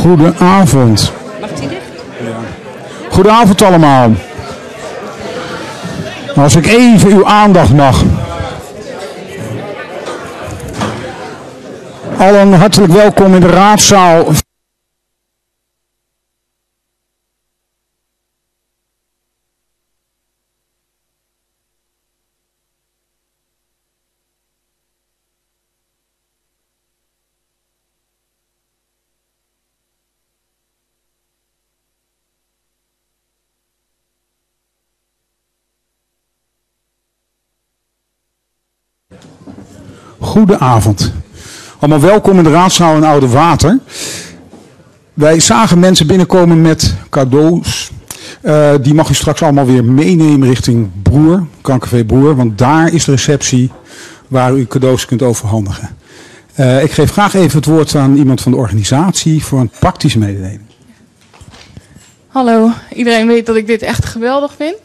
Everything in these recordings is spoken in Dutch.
Goedenavond. Mag die dicht? Goedenavond allemaal. Als ik even uw aandacht mag. Allen hartelijk welkom in de raadzaal. Goedenavond. Allemaal welkom in de raadzaal in Oude Water. Wij zagen mensen binnenkomen met cadeaus. Die mag u straks allemaal weer meenemen richting Broer, Kankervee Broer. Want daar is de receptie waar u cadeaus kunt overhandigen. Ik geef graag even het woord aan iemand van de organisatie voor een praktische mededeling. Hallo, iedereen weet dat ik dit echt geweldig vind.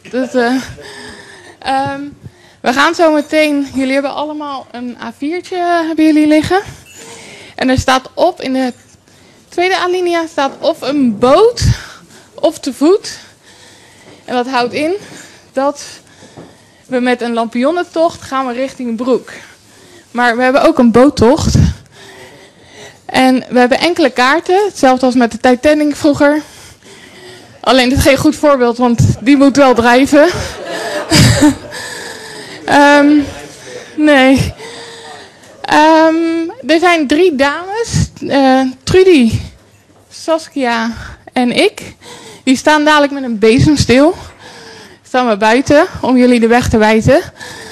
We gaan zo meteen, jullie hebben allemaal een A4'tje hebben jullie liggen. En er staat op, in de tweede alinea staat of een boot of te voet. En dat houdt in dat we met een lampionnentocht gaan we richting Broek. Maar we hebben ook een boottocht. En we hebben enkele kaarten, hetzelfde als met de Titanic vroeger. Alleen dit is geen goed voorbeeld, want die moet wel drijven. Nee. Er zijn 3 dames. Trudy, Saskia en ik. Die staan dadelijk met een bezemsteel. Staan we buiten om jullie de weg te wijzen.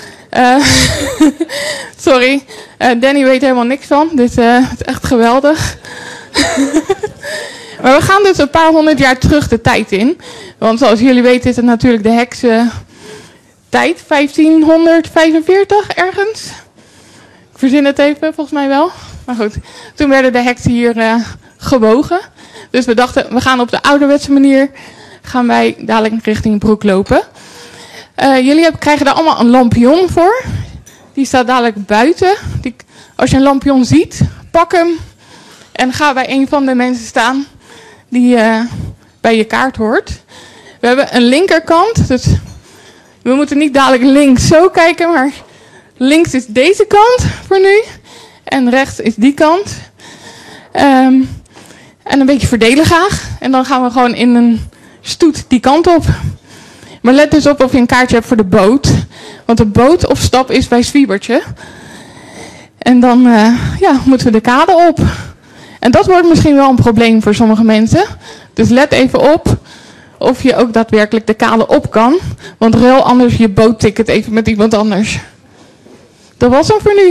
Sorry. Danny weet helemaal niks van. Dus het is echt geweldig. Maar we gaan dus een paar 100 jaar terug de tijd in. Want zoals jullie weten is het natuurlijk de heksen... tijd, 1545 ergens. Ik verzin het even, volgens mij wel. Maar goed, toen werden de heksen hier gewogen. Dus we dachten, we gaan op de ouderwetse manier... gaan wij dadelijk richting Broek lopen. Jullie krijgen daar allemaal een lampion voor. Die staat dadelijk buiten. Als je een lampion ziet, pak hem... en ga bij een van de mensen staan... die bij je kaart hoort. We hebben een linkerkant... dus we moeten niet dadelijk links zo kijken, maar links is deze kant voor nu. En rechts is die kant. En een beetje verdelen graag. En dan gaan we gewoon in een stoet die kant op. Maar let dus op of je een kaartje hebt voor de boot. Want de bootopstap is bij Zwiebertje. En dan moeten we de kade op. En dat wordt misschien wel een probleem voor sommige mensen. Dus let even op. Of je ook daadwerkelijk de kade op kan. Want ruil anders je bootticket even met iemand anders. Dat was hem voor nu.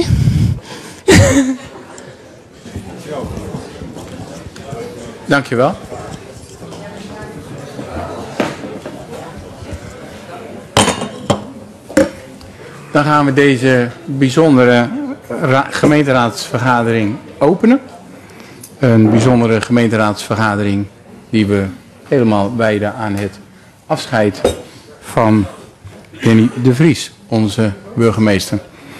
Dankjewel. Dan gaan we deze bijzondere gemeenteraadsvergadering openen. Een bijzondere gemeenteraadsvergadering die we helemaal wijden aan het afscheid van Danny de Vries, onze burgemeester.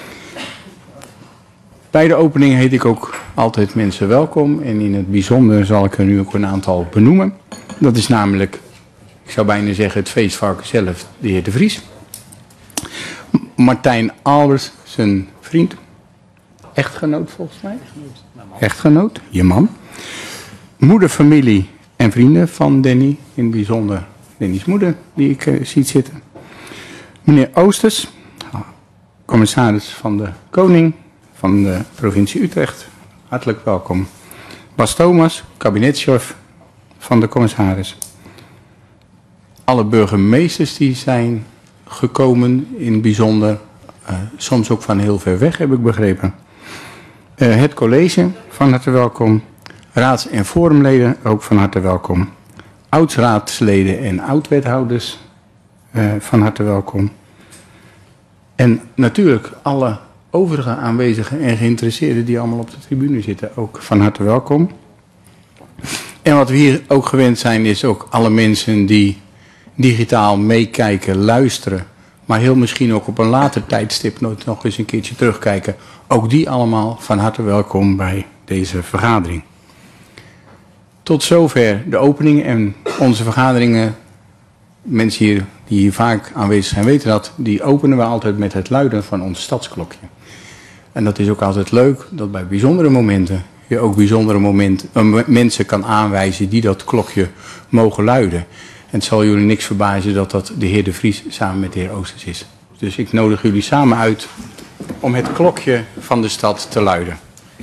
Bij de opening heet ik ook altijd mensen welkom en in het bijzonder zal ik er nu ook een aantal benoemen. Dat is namelijk, ik zou bijna zeggen, het feestvarken zelf, de heer de Vries. Martijn Albers, zijn vriend, echtgenoot volgens mij. Echtgenoot, je man. Moeder, familie en vrienden van Danny, in het bijzonder Danny's moeder die ik zie zitten. Meneer Oosters, commissaris van de Koning van de provincie Utrecht, hartelijk welkom. Bas Thomas, kabinetschef van de commissaris. Alle burgemeesters die zijn gekomen, in het bijzonder, soms ook van heel ver weg heb ik begrepen. Het college, van harte welkom. Raads- en forumleden, ook van harte welkom. Oudsraadsleden en oud-wethouders, van harte welkom. En natuurlijk alle overige aanwezigen en geïnteresseerden die allemaal op de tribune zitten, ook van harte welkom. En wat we hier ook gewend zijn, is ook alle mensen die digitaal meekijken, luisteren, maar heel misschien ook op een later tijdstip nog eens een keertje terugkijken. Ook die allemaal van harte welkom bij deze vergadering. Tot zover de opening en onze vergaderingen. Mensen hier die hier vaak aanwezig zijn weten dat. Die openen we altijd met het luiden van ons stadsklokje. En dat is ook altijd leuk dat bij bijzondere momenten je ook bijzondere mensen kan aanwijzen die dat klokje mogen luiden. En het zal jullie niks verbazen dat dat de heer De Vries samen met de heer Oosters is. Dus ik nodig jullie samen uit om het klokje van de stad te luiden.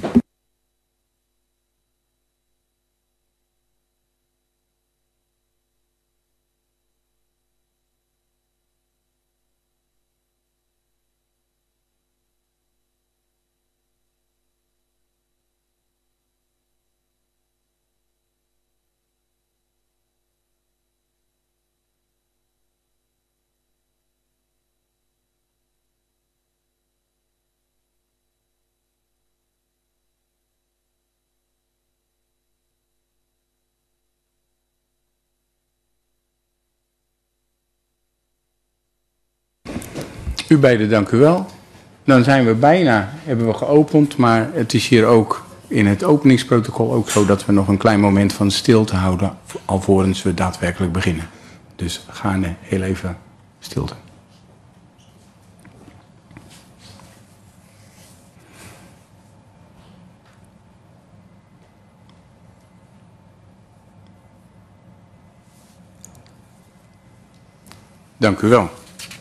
U beiden dank u wel. Dan zijn we hebben we geopend, maar het is hier ook in het openingsprotocol ook zo dat we nog een klein moment van stilte houden, alvorens we daadwerkelijk beginnen. Dus we gaan heel even stilte. Dank u wel.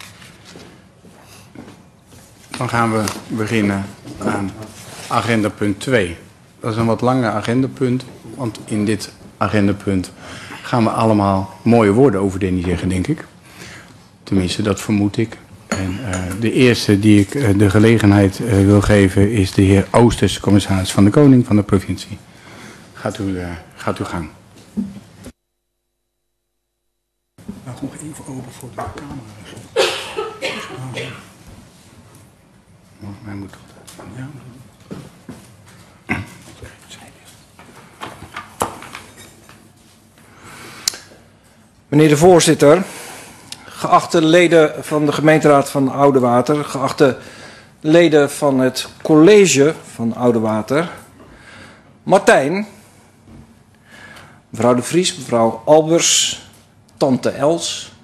Dan gaan we beginnen aan agendapunt 2. Dat is een wat langer agendapunt, want in dit agendapunt gaan we allemaal mooie woorden over Danny zeggen, denk ik. Tenminste, dat vermoed ik. En de eerste die ik de gelegenheid wil geven is de heer Oosters, commissaris van de Koning van de provincie. Gaat u gang. Laat nog even open voor de camera. Mij moet dat. Ja. Meneer de voorzitter, geachte leden van de gemeenteraad van Oudewater, geachte leden van het college van Oudewater, Martijn, mevrouw De Vries, mevrouw Albers, tante Els,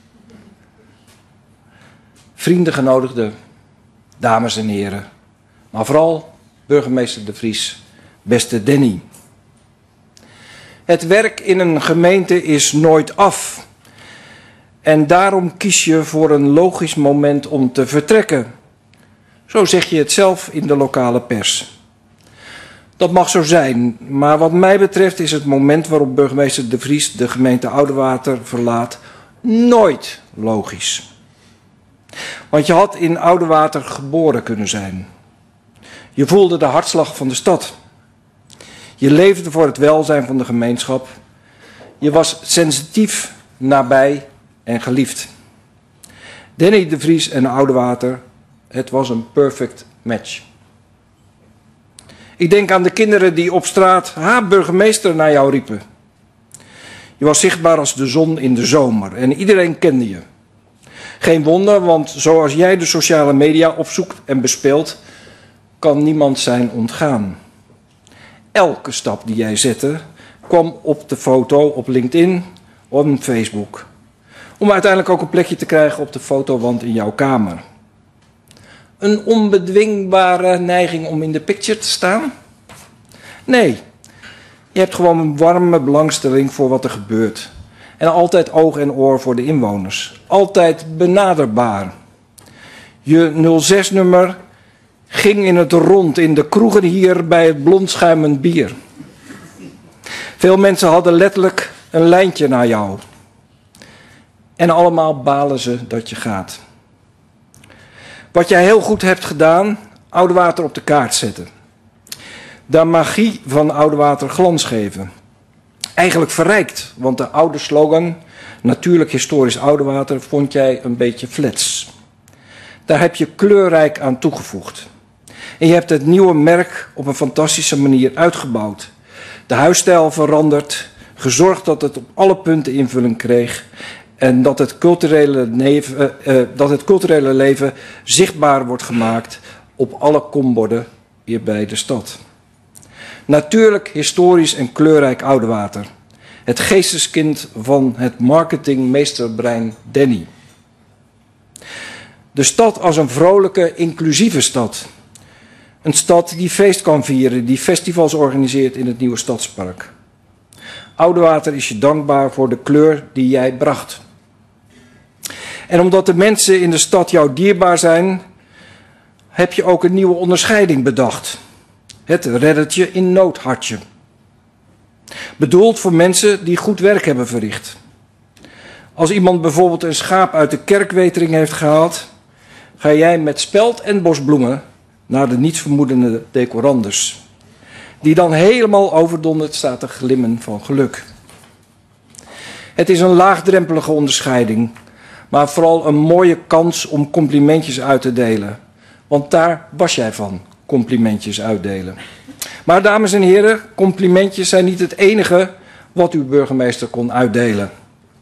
vrienden, genodigden, dames en heren, maar vooral burgemeester De Vries, beste Danny. Het werk in een gemeente is nooit af. En daarom kies je voor een logisch moment om te vertrekken. Zo zeg je het zelf in de lokale pers. Dat mag zo zijn, maar wat mij betreft is het moment waarop burgemeester De Vries de gemeente Oudewater verlaat nooit logisch. Want je had in Oudewater geboren kunnen zijn. Je voelde de hartslag van de stad. Je leefde voor het welzijn van de gemeenschap. Je was sensitief, nabij en geliefd. Danny De Vries en Oudewater, het was een perfect match. Ik denk aan de kinderen die op straat burgemeester naar jou riepen. Je was zichtbaar als de zon in de zomer en iedereen kende je. Geen wonder, want zoals jij de sociale media opzoekt en bespeelt, kan niemand zijn ontgaan. Elke stap die jij zette, kwam op de foto op LinkedIn of op Facebook. Om uiteindelijk ook een plekje te krijgen op de fotowand in jouw kamer. Een onbedwingbare neiging om in de picture te staan? Nee, je hebt gewoon een warme belangstelling voor wat er gebeurt. En altijd oog en oor voor de inwoners. Altijd benaderbaar. Je 06-nummer ging in het rond in de kroegen hier bij het blondschuimend bier. Veel mensen hadden letterlijk een lijntje naar jou. En allemaal balen ze dat je gaat. Wat jij heel goed hebt gedaan, Oudewater op de kaart zetten. De magie van Oudewater glans geven. Eigenlijk verrijkt, want de oude slogan, natuurlijk historisch Oudewater, vond jij een beetje flats. Daar heb je kleurrijk aan toegevoegd. En je hebt het nieuwe merk op een fantastische manier uitgebouwd. De huisstijl veranderd, gezorgd dat het op alle punten invulling kreeg en dat het culturele leven zichtbaar wordt gemaakt op alle komborden hier bij de stad. Natuurlijk, historisch en kleurrijk Oudewater. Het geesteskind van het marketingmeesterbrein Danny. De stad als een vrolijke, inclusieve stad. Een stad die feest kan vieren, die festivals organiseert in het nieuwe stadspark. Oudewater is je dankbaar voor de kleur die jij bracht. En omdat de mensen in de stad jou dierbaar zijn, heb je ook een nieuwe onderscheiding bedacht. Het reddertje in noodhartje. Bedoeld voor mensen die goed werk hebben verricht. Als iemand bijvoorbeeld een schaap uit de kerkwetering heeft gehaald, ga jij met speld en bosbloemen naar de nietsvermoedende decorandus, die dan helemaal overdonderd staat te glimmen van geluk. Het is een laagdrempelige onderscheiding, maar vooral een mooie kans om complimentjes uit te delen. Want daar was jij van, complimentjes uitdelen. Maar dames en heren, complimentjes zijn niet het enige wat uw burgemeester kon uitdelen.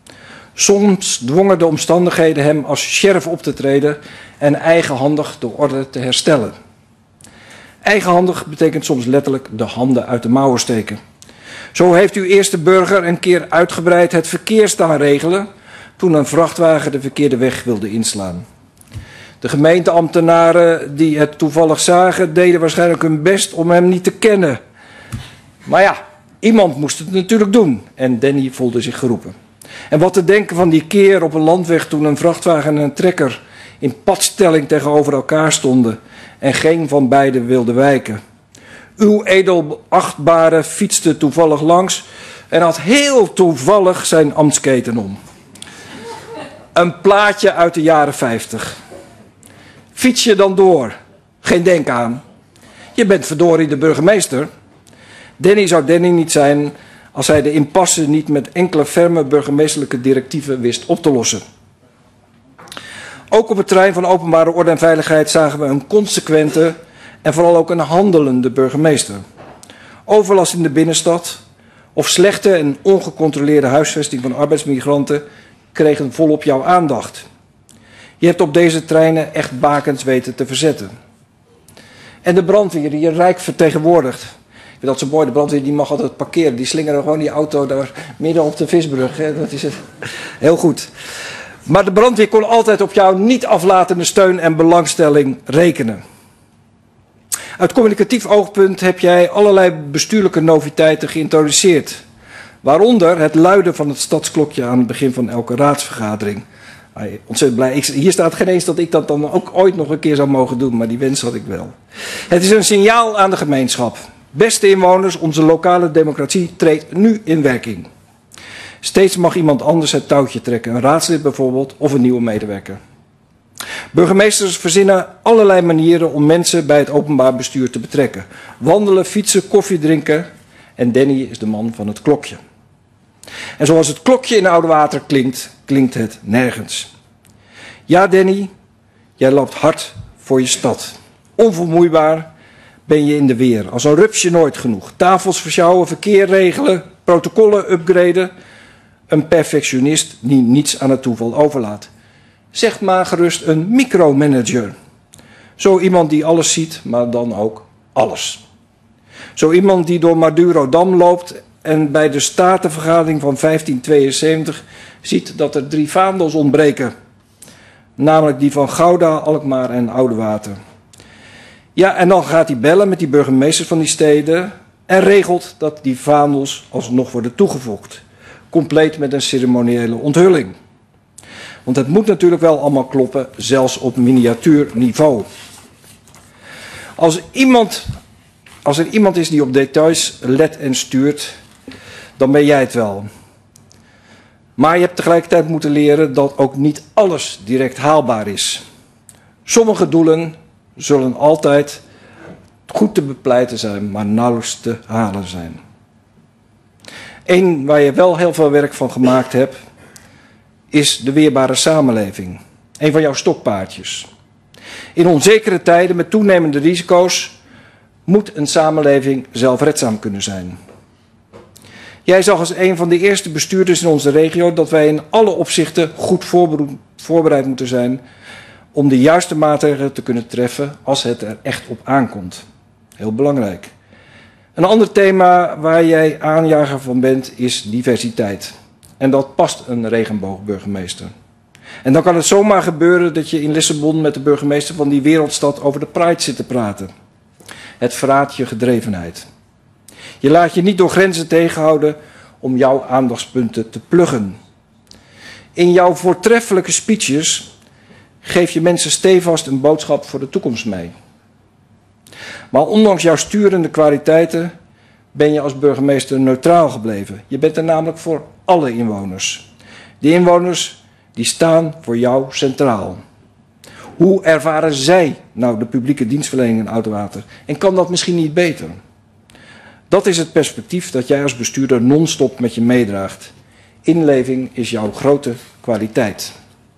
Soms dwongen de omstandigheden hem als sheriff op te treden en eigenhandig de orde te herstellen. Eigenhandig betekent soms letterlijk de handen uit de mouwen steken. Zo heeft uw eerste burger een keer uitgebreid het verkeer staan regelen toen een vrachtwagen de verkeerde weg wilde inslaan. De gemeenteambtenaren die het toevallig zagen, deden waarschijnlijk hun best om hem niet te kennen. Maar ja, iemand moest het natuurlijk doen en Danny voelde zich geroepen. En wat te denken van die keer op een landweg toen een vrachtwagen en een trekker in padstelling tegenover elkaar stonden en geen van beiden wilde wijken. Uw edelachtbare fietste toevallig langs en had heel toevallig zijn ambtsketen om. Een plaatje uit de jaren 50. Fiets je dan door? Geen denk aan. Je bent verdorie de burgemeester. Danny zou Danny niet zijn als hij de impasse niet met enkele ferme burgemeesterlijke directieven wist op te lossen. Ook op het terrein van openbare orde en veiligheid zagen we een consequente en vooral ook een handelende burgemeester. Overlast in de binnenstad of slechte en ongecontroleerde huisvesting van arbeidsmigranten kregen volop jouw aandacht. Je hebt op deze terreinen echt bakens weten te verzetten. En de brandweer die je rijk vertegenwoordigt. Ik vind dat zo mooi, de brandweer die mag altijd parkeren. Die slingeren gewoon die auto daar midden op de visbrug. Hè. Dat is het. Heel goed. Maar de brandweer kon altijd op jouw niet aflatende steun en belangstelling rekenen. Uit communicatief oogpunt heb jij allerlei bestuurlijke noviteiten geïntroduceerd. Waaronder het luiden van het stadsklokje aan het begin van elke raadsvergadering. Ontzettend blij. Hier staat geen eens dat ik dat dan ook ooit nog een keer zou mogen doen, maar die wens had ik wel. Het is een signaal aan de gemeenschap. Beste inwoners, onze lokale democratie treedt nu in werking. Steeds mag iemand anders het touwtje trekken, een raadslid bijvoorbeeld of een nieuwe medewerker. Burgemeesters verzinnen allerlei manieren om mensen bij het openbaar bestuur te betrekken. Wandelen, fietsen, koffie drinken en Danny is de man van het klokje. En zoals het klokje in Oudewater klinkt, klinkt het nergens. Ja, Danny, jij loopt hard voor je stad. Onvermoeibaar ben je in de weer. Als een rupsje nooit genoeg. Tafels versjouwen, verkeer regelen, protocollen upgraden. Een perfectionist die niets aan het toeval overlaat. Zeg maar gerust een micromanager. Zo iemand die alles ziet, maar dan ook alles. Zo iemand die door Madurodam loopt en bij de statenvergadering van 1572 ziet dat er 3 vaandels ontbreken. Namelijk die van Gouda, Alkmaar en Oudewater. Ja, en dan gaat hij bellen met die burgemeesters van die steden en regelt dat die vaandels alsnog worden toegevoegd. Compleet met een ceremoniële onthulling. Want het moet natuurlijk wel allemaal kloppen, zelfs op miniatuurniveau. Als er iemand is die op details let en stuurt, dan ben jij het wel. Maar je hebt tegelijkertijd moeten leren dat ook niet alles direct haalbaar is. Sommige doelen zullen altijd goed te bepleiten zijn, maar nauwelijks te halen zijn. Eén waar je wel heel veel werk van gemaakt hebt, is de weerbare samenleving. Een van jouw stokpaardjes. In onzekere tijden met toenemende risico's moet een samenleving zelfredzaam kunnen zijn. Jij zag als een van de eerste bestuurders in onze regio dat wij in alle opzichten goed voorbereid moeten zijn om de juiste maatregelen te kunnen treffen als het er echt op aankomt. Heel belangrijk. Een ander thema waar jij aanjager van bent is diversiteit. En dat past een regenboogburgemeester. En dan kan het zomaar gebeuren dat je in Lissabon met de burgemeester van die wereldstad over de Pride zit te praten. Het verraadt je gedrevenheid. Je laat je niet door grenzen tegenhouden om jouw aandachtspunten te pluggen. In jouw voortreffelijke speeches geef je mensen stevast een boodschap voor de toekomst mee. Maar ondanks jouw sturende kwaliteiten ben je als burgemeester neutraal gebleven. Je bent er namelijk voor alle inwoners. De inwoners die staan voor jou centraal. Hoe ervaren zij nou de publieke dienstverlening in Oudewater? En kan dat misschien niet beter? Dat is het perspectief dat jij als bestuurder non-stop met je meedraagt. Inleving is jouw grote kwaliteit.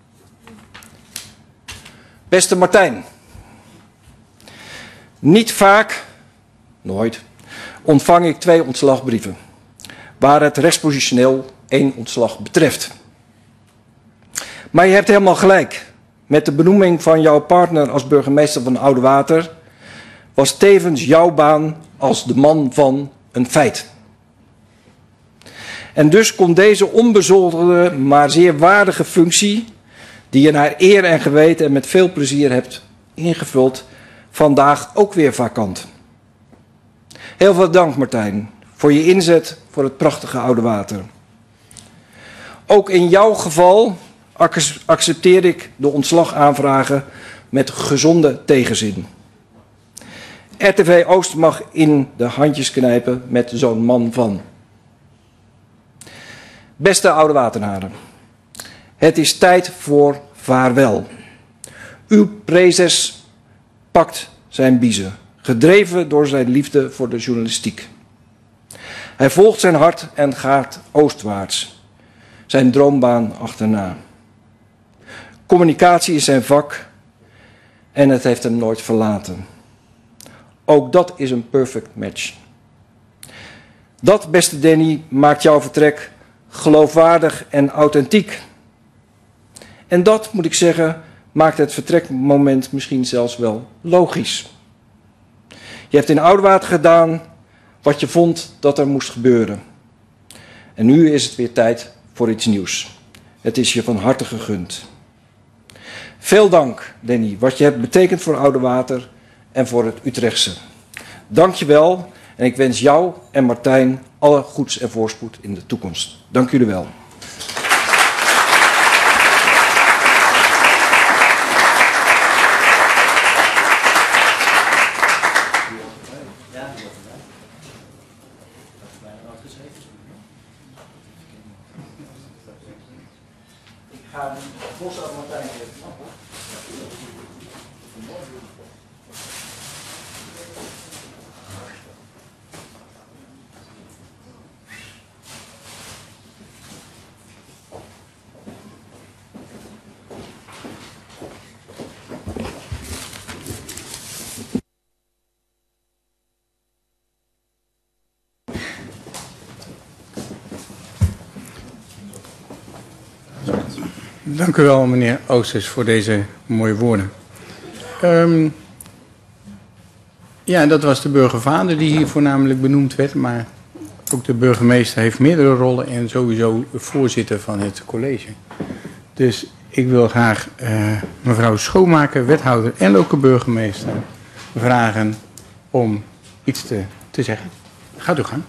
Beste Martijn. Niet vaak, nooit, ontvang ik 2 ontslagbrieven. Waar het rechtspositioneel 1 ontslag betreft. Maar je hebt helemaal gelijk. Met de benoeming van jouw partner als burgemeester van Oudewater was tevens jouw baan als de man van een feit. En dus kon deze onbezoldigde, maar zeer waardige functie, die je naar eer en geweten en met veel plezier hebt ingevuld, vandaag ook weer vakant. Heel veel dank, Martijn, voor je inzet voor het prachtige Oudewater. Ook in jouw geval accepteer ik de ontslagaanvragen met gezonde tegenzin. RTV Oost mag in de handjes knijpen met zo'n man van. Beste Oudewateraren, het is tijd voor vaarwel. Uw prezes pakt zijn biezen, gedreven door zijn liefde voor de journalistiek. Hij volgt zijn hart en gaat oostwaarts, zijn droombaan achterna. Communicatie is zijn vak en het heeft hem nooit verlaten. Ook dat is een perfect match. Dat, beste Danny, maakt jouw vertrek geloofwaardig en authentiek. En dat, moet ik zeggen, maakt het vertrekmoment misschien zelfs wel logisch. Je hebt in Oudewater gedaan wat je vond dat er moest gebeuren. En nu is het weer tijd voor iets nieuws. Het is je van harte gegund. Veel dank, Danny, wat je hebt betekend voor Oudewater en voor het Utrechtse. Dank je wel en ik wens jou en Martijn alle goeds en voorspoed in de toekomst. Dank jullie wel. Ik ga een bos aan Martijn geven. Dank u wel, meneer Oosters, voor deze mooie woorden. Ja, dat was de burgervader die hier voornamelijk benoemd werd, maar ook de burgemeester heeft meerdere rollen en sowieso voorzitter van het college. Dus ik wil graag mevrouw Schoonmaker, wethouder en ook de burgemeester vragen om iets te zeggen. Gaat u gang.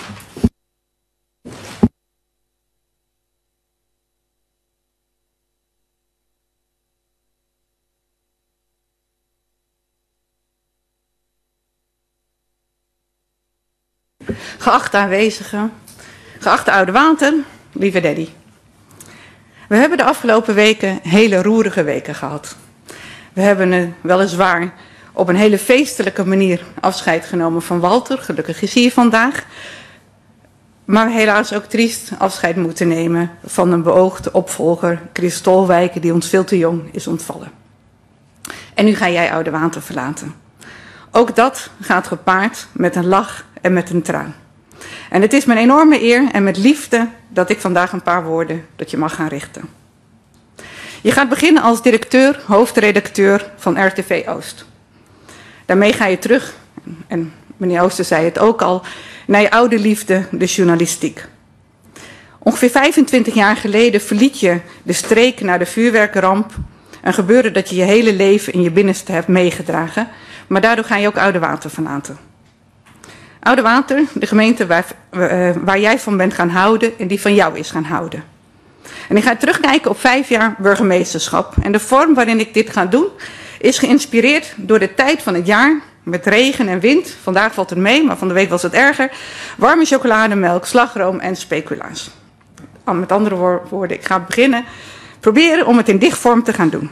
Geachte aanwezigen, geachte Oudewater, lieve Daddy. We hebben de afgelopen weken hele roerige weken gehad. We hebben weliswaar op een hele feestelijke manier afscheid genomen van Walter. Gelukkig is hij hier vandaag. Maar helaas ook triest afscheid moeten nemen van een beoogde opvolger, Chris Stolwijken, die ons veel te jong is ontvallen. En nu ga jij Oudewater verlaten. Ook dat gaat gepaard met een lach en met een traan. En het is mijn enorme eer en met liefde dat ik vandaag een paar woorden tot je mag gaan richten. Je gaat beginnen als directeur, hoofdredacteur van RTV Oost. Daarmee ga je terug en meneer Ooster zei het ook al, naar je oude liefde, de journalistiek. Ongeveer 25 jaar geleden verliet je de streek naar de vuurwerkramp. Een gebeuren dat je je hele leven in je binnenste hebt meegedragen. Maar daardoor ga je ook Oudewater verlaten. Oudewater, de gemeente waar jij van bent gaan houden en die van jou is gaan houden. En ik ga terugkijken op 5 jaar burgemeesterschap. En de vorm waarin ik dit ga doen is geïnspireerd door de tijd van het jaar. Met regen en wind. Vandaag valt het mee, maar van de week was het erger. Warme chocolademelk, slagroom en speculaas. Met andere woorden, ik ga beginnen. Proberen om het in dichtvorm te gaan doen.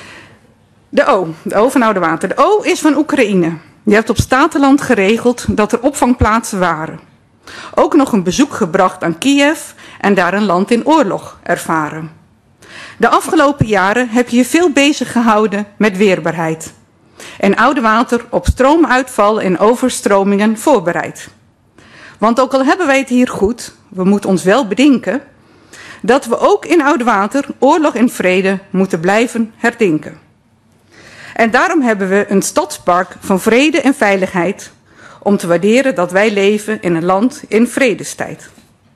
De O van Oudewater. De O is van Oekraïne. Je hebt op Statenland geregeld dat er opvangplaatsen waren. Ook nog een bezoek gebracht aan Kiev en daar een land in oorlog ervaren. De afgelopen jaren heb je je veel bezig gehouden met weerbaarheid. En Oudewater op stroomuitval en overstromingen voorbereid. Want ook al hebben wij het hier goed, we moeten ons wel bedenken dat we ook in Oudewater oorlog en vrede moeten blijven herdenken. En daarom hebben we een stadspark van vrede en veiligheid om te waarderen dat wij leven in een land in vredestijd.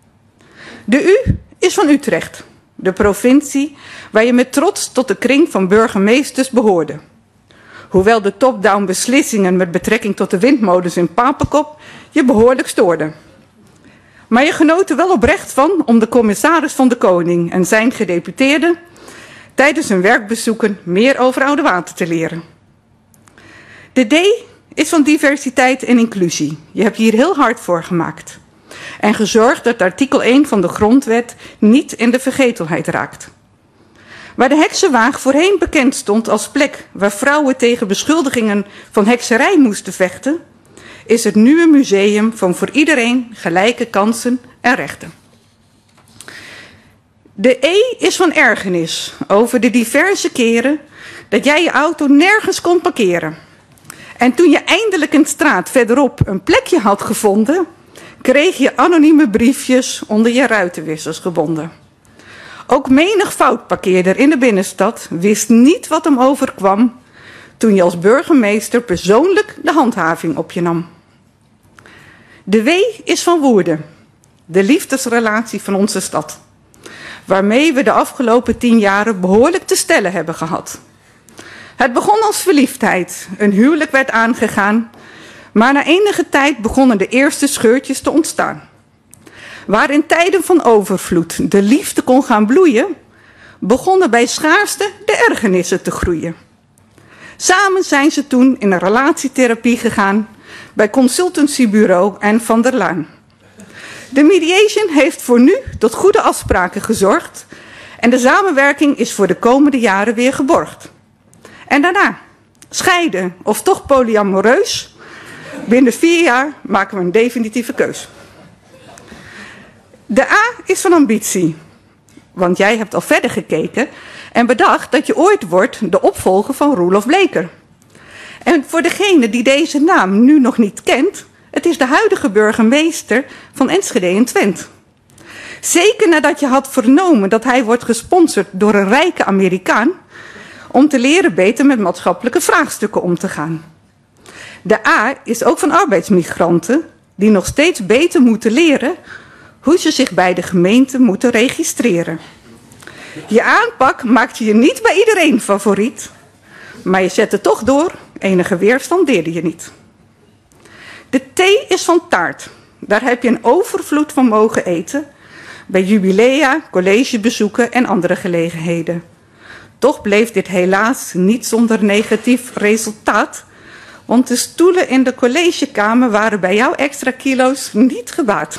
De U is van Utrecht, de provincie waar je met trots tot de kring van burgemeesters behoorde. Hoewel de top-down beslissingen met betrekking tot de windmolens in Papekop je behoorlijk stoorden. Maar je genoot er wel oprecht van om de commissaris van de Koning en zijn gedeputeerden tijdens hun werkbezoeken meer over Oudewater te leren. De D is van diversiteit en inclusie. Je hebt hier heel hard voor gemaakt. En gezorgd dat artikel 1 van de grondwet niet in de vergetelheid raakt. Waar de Heksenwaag voorheen bekend stond als plek waar vrouwen tegen beschuldigingen van hekserij moesten vechten, is het nu een museum van voor iedereen gelijke kansen en rechten. De E is van ergernis over de diverse keren dat jij je auto nergens kon parkeren. En toen je eindelijk een straat verderop een plekje had gevonden, kreeg je anonieme briefjes onder je ruitenwissers gebonden. Ook menig foutparkeerder in de binnenstad wist niet wat hem overkwam toen je als burgemeester persoonlijk de handhaving op je nam. De W is van Woerden, de liefdesrelatie van onze stad, waarmee we de afgelopen 10 jaren behoorlijk te stellen hebben gehad. Het begon als verliefdheid, een huwelijk werd aangegaan, maar na enige tijd begonnen de eerste scheurtjes te ontstaan. Waar in tijden van overvloed de liefde kon gaan bloeien, begonnen bij schaarste de ergernissen te groeien. Samen zijn ze toen in een relatietherapie gegaan bij consultancybureau en Van der Laan. De mediation heeft voor nu tot goede afspraken gezorgd en de samenwerking is voor de komende jaren weer geborgd. En daarna, scheiden of toch polyamoreus, binnen 4 jaar maken we een definitieve keus. De A is van ambitie, want jij hebt al verder gekeken en bedacht dat je ooit wordt de opvolger van Roelof Bleker. En voor degene die deze naam nu nog niet kent, het is de huidige burgemeester van Enschede en Twent. Zeker nadat je had vernomen dat hij wordt gesponsord door een rijke Amerikaan om te leren beter met maatschappelijke vraagstukken om te gaan. De A is ook van arbeidsmigranten die nog steeds beter moeten leren hoe ze zich bij de gemeente moeten registreren. Je aanpak maakte je niet bij iedereen favoriet, maar je zette toch door, enige weerstand deerde je niet. De T is van taart. Daar heb je een overvloed van mogen eten, bij jubilea, collegebezoeken en andere gelegenheden. Toch bleef dit helaas niet zonder negatief resultaat, want de stoelen in de collegekamer waren bij jouw extra kilo's niet gebaat.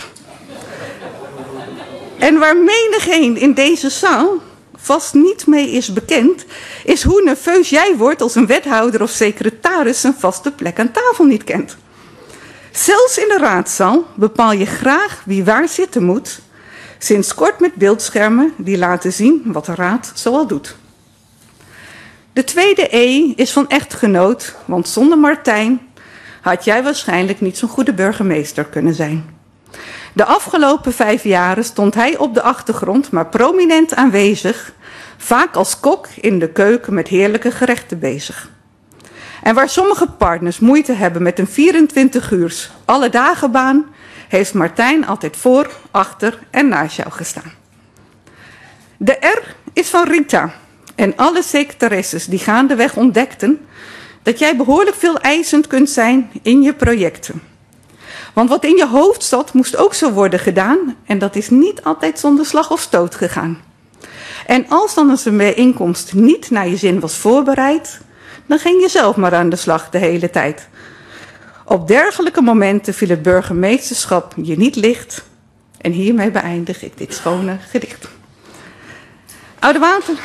En waar menigeen in deze zaal vast niet mee is bekend, is hoe nerveus jij wordt als een wethouder of secretaris een vaste plek aan tafel niet kent. Zelfs in de raadzaal bepaal je graag wie waar zitten moet, sinds kort met beeldschermen die laten zien wat de raad zoal doet. De tweede E is van echtgenoot, want zonder Martijn had jij waarschijnlijk niet zo'n goede burgemeester kunnen zijn. De afgelopen 5 jaren stond hij op de achtergrond, maar prominent aanwezig, vaak als kok in de keuken met heerlijke gerechten bezig. En waar sommige partners moeite hebben met een 24-uurs alle dagen baan, heeft Martijn altijd voor, achter en naast jou gestaan. De R is van Rita en alle secretaresses die gaandeweg ontdekten dat jij behoorlijk veel eisend kunt zijn in je projecten. Want wat in je hoofd zat, moest ook zo worden gedaan en dat is niet altijd zonder slag of stoot gegaan. En als dan een bijeenkomst niet naar je zin was voorbereid, dan ging je zelf maar aan de slag de hele tijd. Op dergelijke momenten viel het burgemeesterschap je niet licht. En hiermee beëindig ik dit schone gedicht. Oudewater.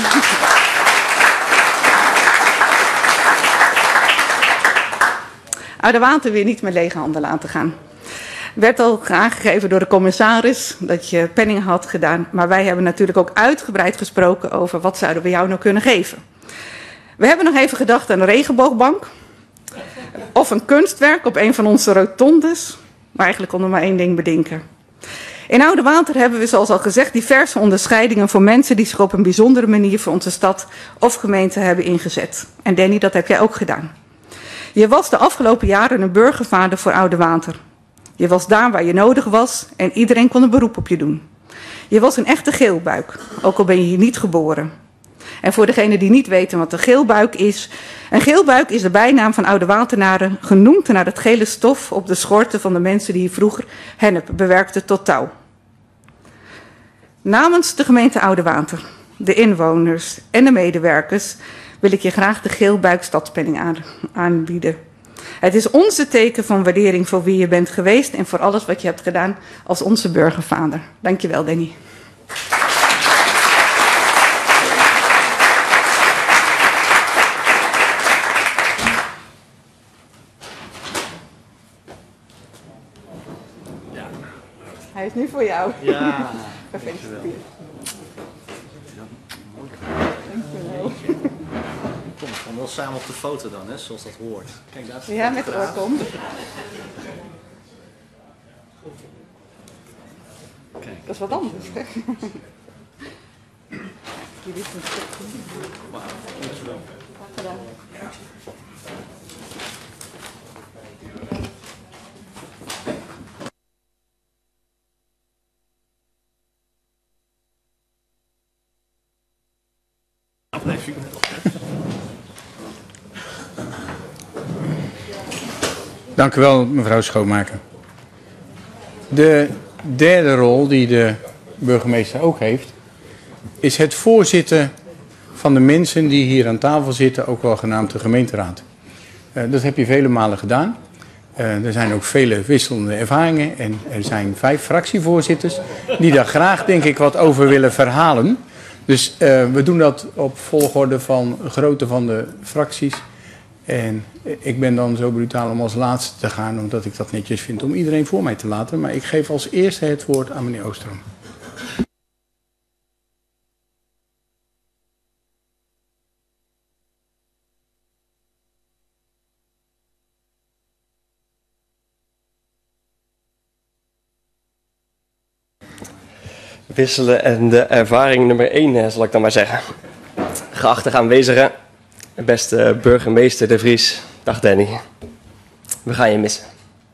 Oudewater weer niet met lege handen laten gaan. Werd al aangegeven door de commissaris dat je penning had gedaan. Maar wij hebben natuurlijk ook uitgebreid gesproken over wat zouden we jou nou kunnen geven. We hebben nog even gedacht aan een regenboogbank. Of een kunstwerk op een van onze rotondes. Maar eigenlijk konden we maar één ding bedenken. In Oudewater hebben we, zoals al gezegd, diverse onderscheidingen voor mensen die zich op een bijzondere manier voor onze stad of gemeente hebben ingezet. En Danny, dat heb jij ook gedaan. Je was de afgelopen jaren een burgervader voor Oudewater. Je was daar waar je nodig was en iedereen kon een beroep op je doen. Je was een echte geelbuik, ook al ben je hier niet geboren. En voor degenen die niet weten wat een geelbuik is. Een geelbuik is de bijnaam van Oudewateraren, genoemd naar het gele stof op de schorten van de mensen die hier vroeger hennep bewerkten tot touw. Namens de gemeente Oudewater, de inwoners en de medewerkers wil ik je graag de geelbuik stadspenning aanbieden. Het is onze teken van waardering voor wie je bent geweest en voor alles wat je hebt gedaan als onze burgervader. Dankjewel, Danny. Hij is nu voor jou. Ja. Gefeliciteerd. Dankjewel. Kom, we gaan wel samen op de foto dan, hè, zoals dat hoort. Kijk, daar is Ja, met de oorkom. Kijk. Dat is wat anders. Hè? Wauw, dankjewel. Graag gedaan. Dank u wel, mevrouw Schoonmaker. De derde rol die de burgemeester ook heeft, is het voorzitten van de mensen die hier aan tafel zitten, ook wel genaamd de gemeenteraad. Dat heb je vele malen gedaan. Er zijn ook vele wisselende ervaringen en er zijn 5 fractievoorzitters die daar graag, denk ik, wat over willen verhalen. Dus we doen dat op volgorde van grootte van de fracties. En ik ben dan zo brutaal om als laatste te gaan, omdat ik dat netjes vind om iedereen voor mij te laten. Maar ik geef als eerste het woord aan meneer Oostrom. Wisselen en de ervaring nummer 1, zal ik dan maar zeggen. Geachte aanwezigen, beste burgemeester De Vries, dag Danny. We gaan je missen.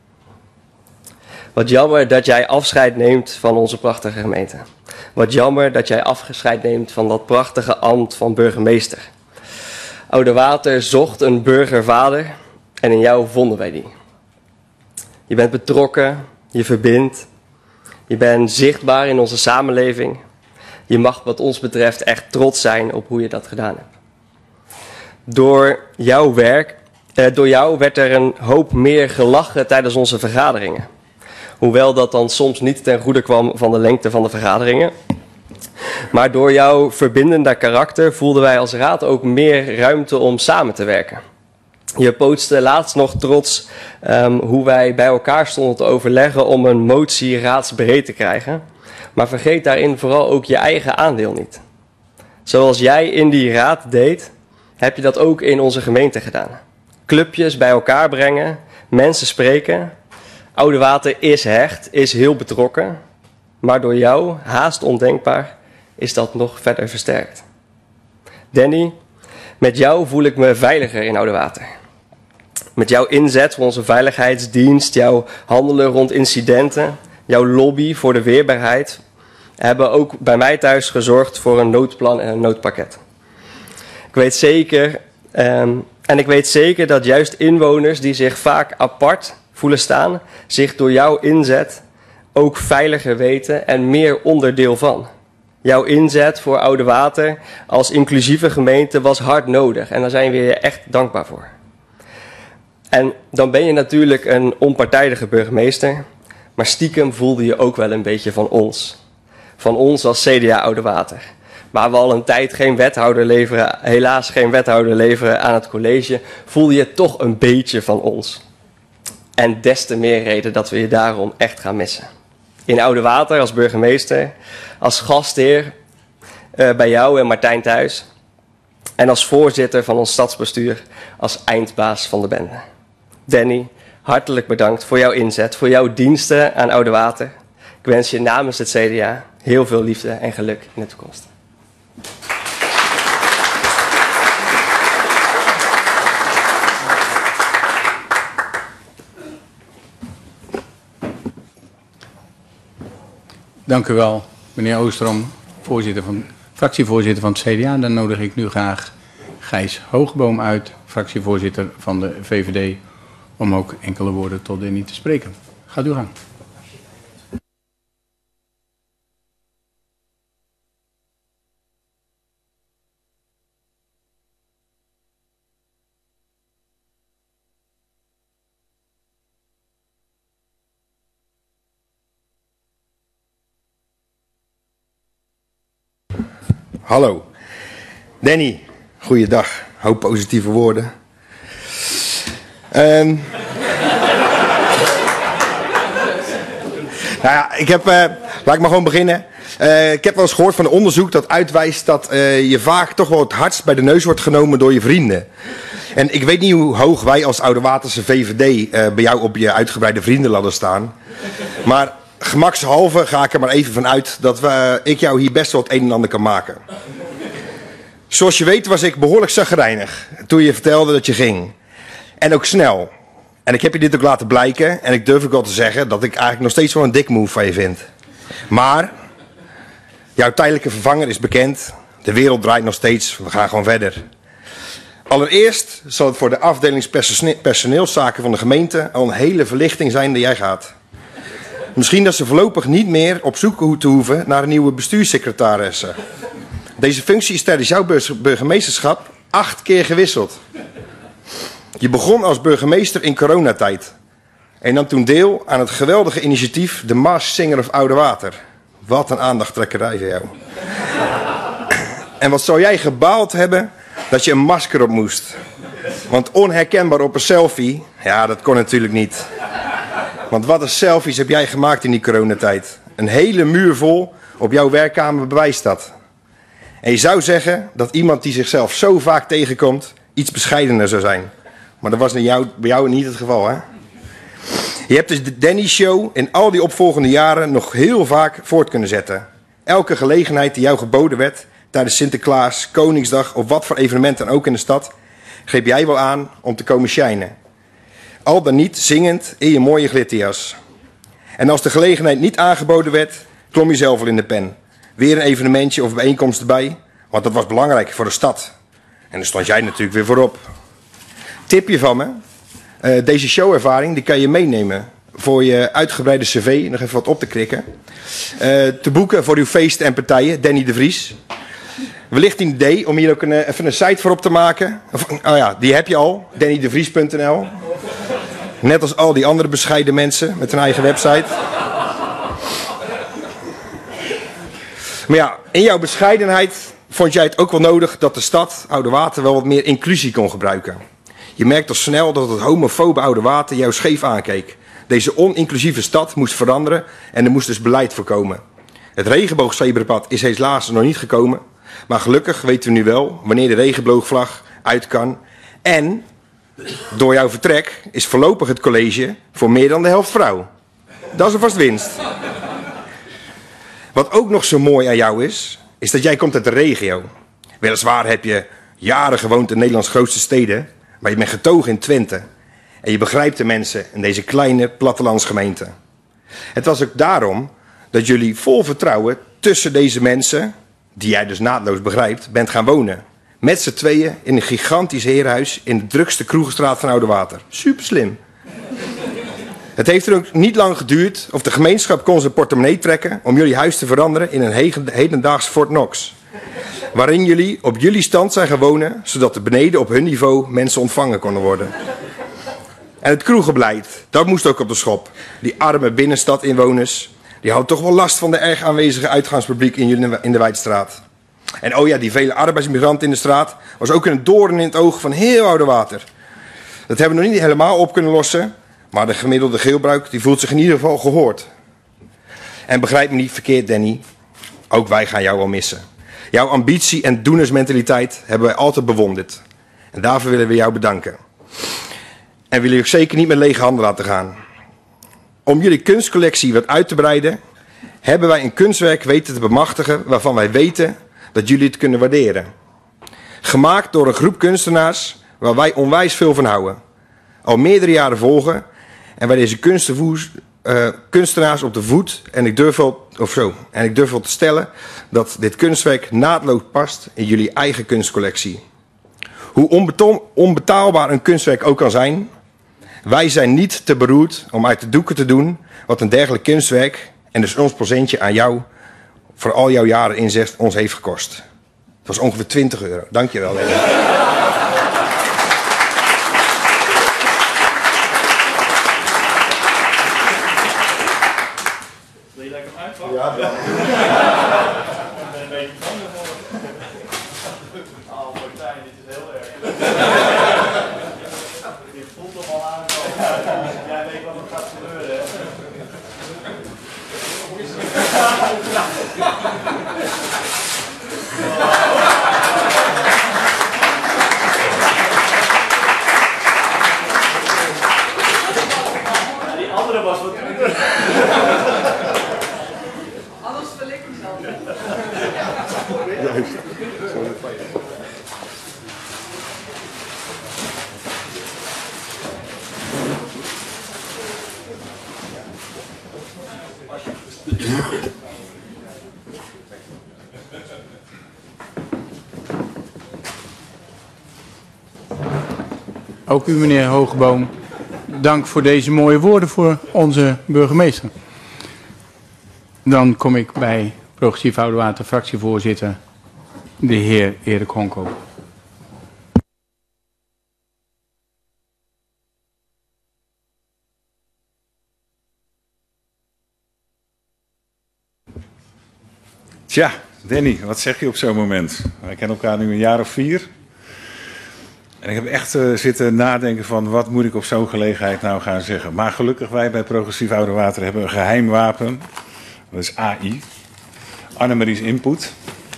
Wat jammer dat jij afscheid neemt van onze prachtige gemeente. Wat jammer dat jij afscheid neemt van dat prachtige ambt van burgemeester. Oudewater zocht een burgervader en in jou vonden wij die. Je bent betrokken, je verbindt. Je bent zichtbaar in onze samenleving. Je mag wat ons betreft echt trots zijn op hoe je dat gedaan hebt. Door jouw werk, door jou werd er een hoop meer gelachen tijdens onze vergaderingen. Hoewel dat dan soms niet ten goede kwam van de lengte van de vergaderingen. Maar door jouw verbindende karakter voelden wij als raad ook meer ruimte om samen te werken. Je pootste laatst nog trots hoe wij bij elkaar stonden te overleggen om een motie raadsbreed te krijgen. Maar vergeet daarin vooral ook je eigen aandeel niet. Zoals jij in die raad deed, heb je dat ook in onze gemeente gedaan. Clubjes bij elkaar brengen, mensen spreken. Oudewater is hecht, is heel betrokken. Maar door jou, haast ondenkbaar, is dat nog verder versterkt. Danny, Met jou voel ik me veiliger in Oudewater. Met jouw inzet voor onze veiligheidsdienst, jouw handelen rond incidenten, jouw lobby voor de weerbaarheid, hebben ook bij mij thuis gezorgd voor een noodplan en een noodpakket. Ik weet zeker dat juist inwoners die zich vaak apart voelen staan, zich door jouw inzet ook veiliger weten en meer onderdeel van. Jouw inzet voor Oudewater als inclusieve gemeente was hard nodig en daar zijn we je echt dankbaar voor. En dan ben je natuurlijk een onpartijdige burgemeester, maar stiekem voelde je ook wel een beetje van ons. Van ons als CDA Oudewater. Waar we al een tijd helaas geen wethouder leveren aan het college, voel je toch een beetje van ons. En des te meer reden dat we je daarom echt gaan missen. In Oudewater als burgemeester, als gastheer bij jou en Martijn thuis. En als voorzitter van ons stadsbestuur, als eindbaas van de bende. Danny, hartelijk bedankt voor jouw inzet, voor jouw diensten aan Oudewater. Ik wens je namens het CDA heel veel liefde en geluk in de toekomst. Dank u wel, meneer Oostrom, fractievoorzitter van het CDA. Dan nodig ik nu graag Gijs Hoogboom uit, fractievoorzitter van de VVD, om ook enkele woorden tot Danny te spreken. Gaat uw gang. Hallo. Danny, goeiedag. Hoop positieve woorden. Nou ja, laat ik maar gewoon beginnen. Ik heb wel eens gehoord van een onderzoek dat uitwijst dat je vaak toch wel het hardst bij de neus wordt genomen door je vrienden. En ik weet niet hoe hoog wij als Oudewaterse VVD bij jou op je uitgebreide vriendenladder staan. Maar gemakshalve ga ik er maar even van uit dat ik jou hier best wel het een en ander kan maken. Zoals je weet was ik behoorlijk chagrijnig toen je vertelde dat je ging. En ook snel. En ik heb je dit ook laten blijken. En ik durf ook wel te zeggen dat ik eigenlijk nog steeds wel een dik move van je vind. Maar jouw tijdelijke vervanger is bekend. De wereld draait nog steeds. We gaan gewoon verder. Allereerst zal het voor de afdeling personeelszaken van de gemeente al een hele verlichting zijn dat jij gaat. Misschien dat ze voorlopig niet meer op zoek hoeven naar een nieuwe bestuurssecretaresse. Deze functie is tijdens jouw burgemeesterschap 8 keer gewisseld. Je begon als burgemeester in coronatijd. En nam toen deel aan het geweldige initiatief The Masked Singer of Oudewater. Wat een aandachttrekkerij voor jou. En wat zou jij gebaald hebben dat je een masker op moest. Want onherkenbaar op een selfie, ja, dat kon natuurlijk niet. Want wat een selfies heb jij gemaakt in die coronatijd. Een hele muur vol op jouw werkkamer bewijst dat. En je zou zeggen dat iemand die zichzelf zo vaak tegenkomt iets bescheidener zou zijn. Maar dat was bij jou niet het geval, hè? Je hebt dus de Danny Show in al die opvolgende jaren nog heel vaak voort kunnen zetten. Elke gelegenheid die jou geboden werd, tijdens Sinterklaas, Koningsdag of wat voor evenementen ook in de stad, greep jij wel aan om te komen shinen. Al dan niet zingend in je mooie glitterjas. En als de gelegenheid niet aangeboden werd, klom je zelf al in de pen. Weer een evenementje of bijeenkomst erbij, want dat was belangrijk voor de stad. En daar stond jij natuurlijk weer voorop. Tipje van me, deze showervaring die kan je meenemen voor je uitgebreide cv, nog even wat op te krikken. Te boeken voor uw feesten en partijen, Danny de Vries. Wellicht een idee om hier ook even een site voor op te maken. Oh ja, die heb je al, dannydevries.nl. Net als al die andere bescheiden mensen met een eigen website. Maar ja, in jouw bescheidenheid vond jij het ook wel nodig dat de stad Oudewater wel wat meer inclusie kon gebruiken. Je merkt al snel dat het homofobe Oudewater jou scheef aankeek. Deze oниnclusieve stad moest veranderen en er moest dus beleid voor komen. Het regenboogzebrapad is helaas nog niet gekomen. Maar gelukkig weten we nu wel wanneer de regenboogvlag uit kan. En door jouw vertrek is voorlopig het college voor meer dan de helft vrouw. Dat is alvast winst. Wat ook nog zo mooi aan jou is dat jij komt uit de regio. Weliswaar heb je jaren gewoond in Nederlands grootste steden, maar je bent getogen in Twente. En je begrijpt de mensen in deze kleine plattelandsgemeente. Het was ook daarom dat jullie vol vertrouwen tussen deze mensen, die jij dus naadloos begrijpt, bent gaan wonen. Met z'n tweeën in een gigantisch herenhuis in de drukste kroegenstraat van Oudewater. Super slim. Het heeft er ook niet lang geduurd of de gemeenschap kon zijn portemonnee trekken om jullie huis te veranderen in een hedendaags Fort Knox. Waarin jullie op jullie stand zijn gaan wonen, zodat er beneden op hun niveau mensen ontvangen konden worden. En het kroegenbeleid, dat moest ook op de schop. Die arme binnenstadinwoners, die hadden toch wel last van de erg aanwezige uitgaanspubliek in de Wijdstraat. En oh ja, die vele arbeidsmigranten in de straat was ook een doorn in het oog van heel Oudewater. Dat hebben we nog niet helemaal op kunnen lossen, maar de gemiddelde geelbruik die voelt zich in ieder geval gehoord. En begrijp me niet verkeerd, Danny, ook wij gaan jou wel missen. Jouw ambitie en doenersmentaliteit hebben wij altijd bewonderd. En daarvoor willen we jou bedanken. En willen je ook zeker niet met lege handen laten gaan. Om jullie kunstcollectie wat uit te breiden, hebben wij een kunstwerk weten te bemachtigen waarvan wij weten dat jullie het kunnen waarderen. Gemaakt door een groep kunstenaars waar wij onwijs veel van houden. Al meerdere jaren volgen en wij deze kunstenaars op de voet en ik durf wel te stellen dat dit kunstwerk naadloos past in jullie eigen kunstcollectie. Hoe onbetaalbaar een kunstwerk ook kan zijn, wij zijn niet te beroerd om uit de doeken te doen wat een dergelijk kunstwerk en dus ons presentje aan jou voor al jouw jaren inzet ons heeft gekost. Het was ongeveer €20. Dank je wel, Lenny. Wil je lekker uitpakken? Ja, dan. Ik ben een beetje bang ervoor. Oh, Martijn, dit is heel erg. Je voelt hem al aankomen. Jij weet wat er gaat gebeuren, hè? Ja, die andere was wat duurder. Alles verlikt dan. Ook u, meneer Hogeboom, dank voor deze mooie woorden voor onze burgemeester. Dan kom ik bij Progressief Oudewater fractievoorzitter, de heer Erik Honko. Tja, Danny, wat zeg je op zo'n moment? Wij kennen elkaar nu een jaar of 4. En ik heb echt zitten nadenken van wat moet ik op zo'n gelegenheid nou gaan zeggen. Maar gelukkig wij bij Progressief Oudewater hebben een geheim wapen. Dat is AI. Annemarie's input.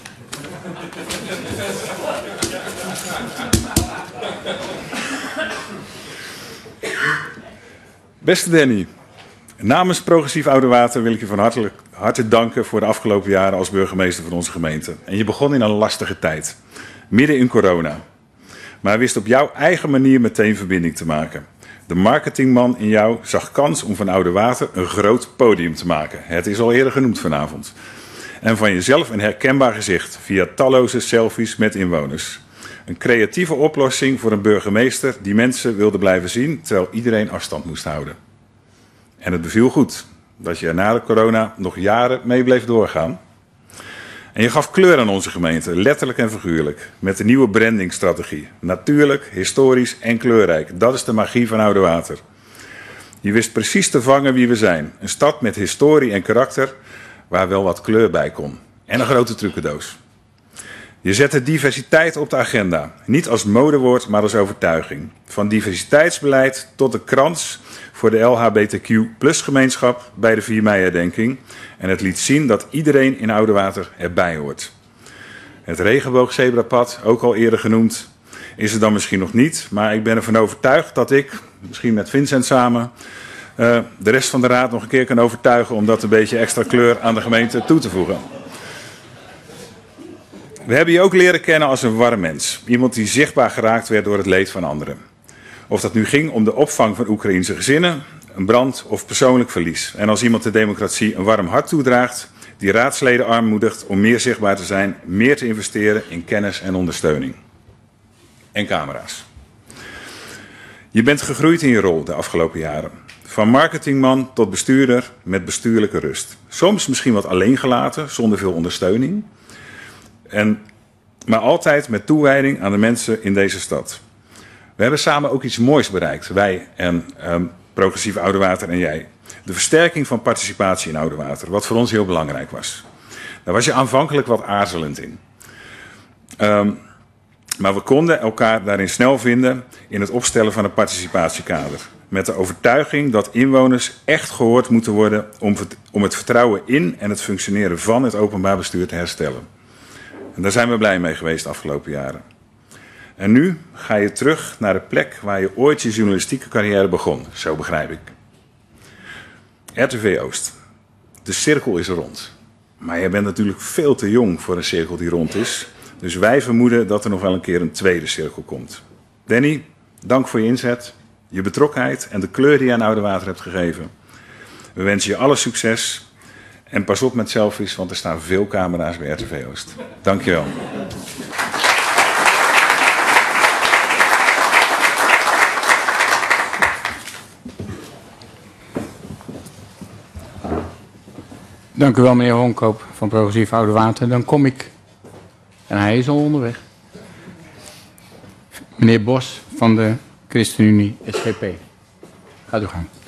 Beste Danny, namens Progressief Oudewater wil ik je van harte danken voor de afgelopen jaren als burgemeester van onze gemeente. En je begon in een lastige tijd, midden in corona. Maar wist op jouw eigen manier meteen verbinding te maken. De marketingman in jou zag kans om van Oudewater een groot podium te maken. Het is al eerder genoemd vanavond. En van jezelf een herkenbaar gezicht via talloze selfies met inwoners. Een creatieve oplossing voor een burgemeester die mensen wilde blijven zien terwijl iedereen afstand moest houden. En het beviel goed dat je er na de corona nog jaren mee bleef doorgaan. En je gaf kleur aan onze gemeente, letterlijk en figuurlijk, met de nieuwe brandingstrategie. Natuurlijk, historisch en kleurrijk. Dat is de magie van Oudewater. Je wist precies te vangen wie we zijn. Een stad met historie en karakter waar wel wat kleur bij kon. En een grote trucendoos. Je zette diversiteit op de agenda. Niet als modewoord, maar als overtuiging. Van diversiteitsbeleid tot de krans voor de LHBTQ+gemeenschap bij de 4 mei-herdenking. En het liet zien dat iedereen in Oudewater erbij hoort. Het regenboogzebrapad, ook al eerder genoemd, is er dan misschien nog niet. Maar ik ben ervan overtuigd dat ik, misschien met Vincent samen, de rest van de raad nog een keer kan overtuigen om dat een beetje extra kleur aan de gemeente toe te voegen. We hebben je ook leren kennen als een warm mens. Iemand die zichtbaar geraakt werd door het leed van anderen. Of dat nu ging om de opvang van Oekraïense gezinnen, een brand of persoonlijk verlies. En als iemand de democratie een warm hart toedraagt, die raadsleden aanmoedigt om meer zichtbaar te zijn, meer te investeren in kennis en ondersteuning. En camera's. Je bent gegroeid in je rol de afgelopen jaren. Van marketingman tot bestuurder met bestuurlijke rust. Soms misschien wat alleen gelaten, zonder veel ondersteuning. Maar altijd met toewijding aan de mensen in deze stad. We hebben samen ook iets moois bereikt. Wij en Progressief Oudewater en jij. De versterking van participatie in Oudewater. Wat voor ons heel belangrijk was. Daar was je aanvankelijk wat aarzelend in. Maar we konden elkaar daarin snel vinden in het opstellen van een participatiekader. Met de overtuiging dat inwoners echt gehoord moeten worden om het vertrouwen in en het functioneren van het openbaar bestuur te herstellen. En daar zijn we blij mee geweest de afgelopen jaren. En nu ga je terug naar de plek waar je ooit je journalistieke carrière begon, zo begrijp ik. RTV Oost. De cirkel is rond. Maar jij bent natuurlijk veel te jong voor een cirkel die rond is. Dus wij vermoeden dat er nog wel een keer een tweede cirkel komt. Danny, dank voor je inzet, je betrokkenheid en de kleur die je aan Oudewater hebt gegeven. We wensen je alle succes. En pas op met selfies, want er staan veel camera's bij RTV Oost. Dank je wel. Dank u wel, meneer Honkhoop van Progressief Oudewater. Dan kom ik, en hij is al onderweg, meneer Bos van de ChristenUnie SGP. Gaat u gang.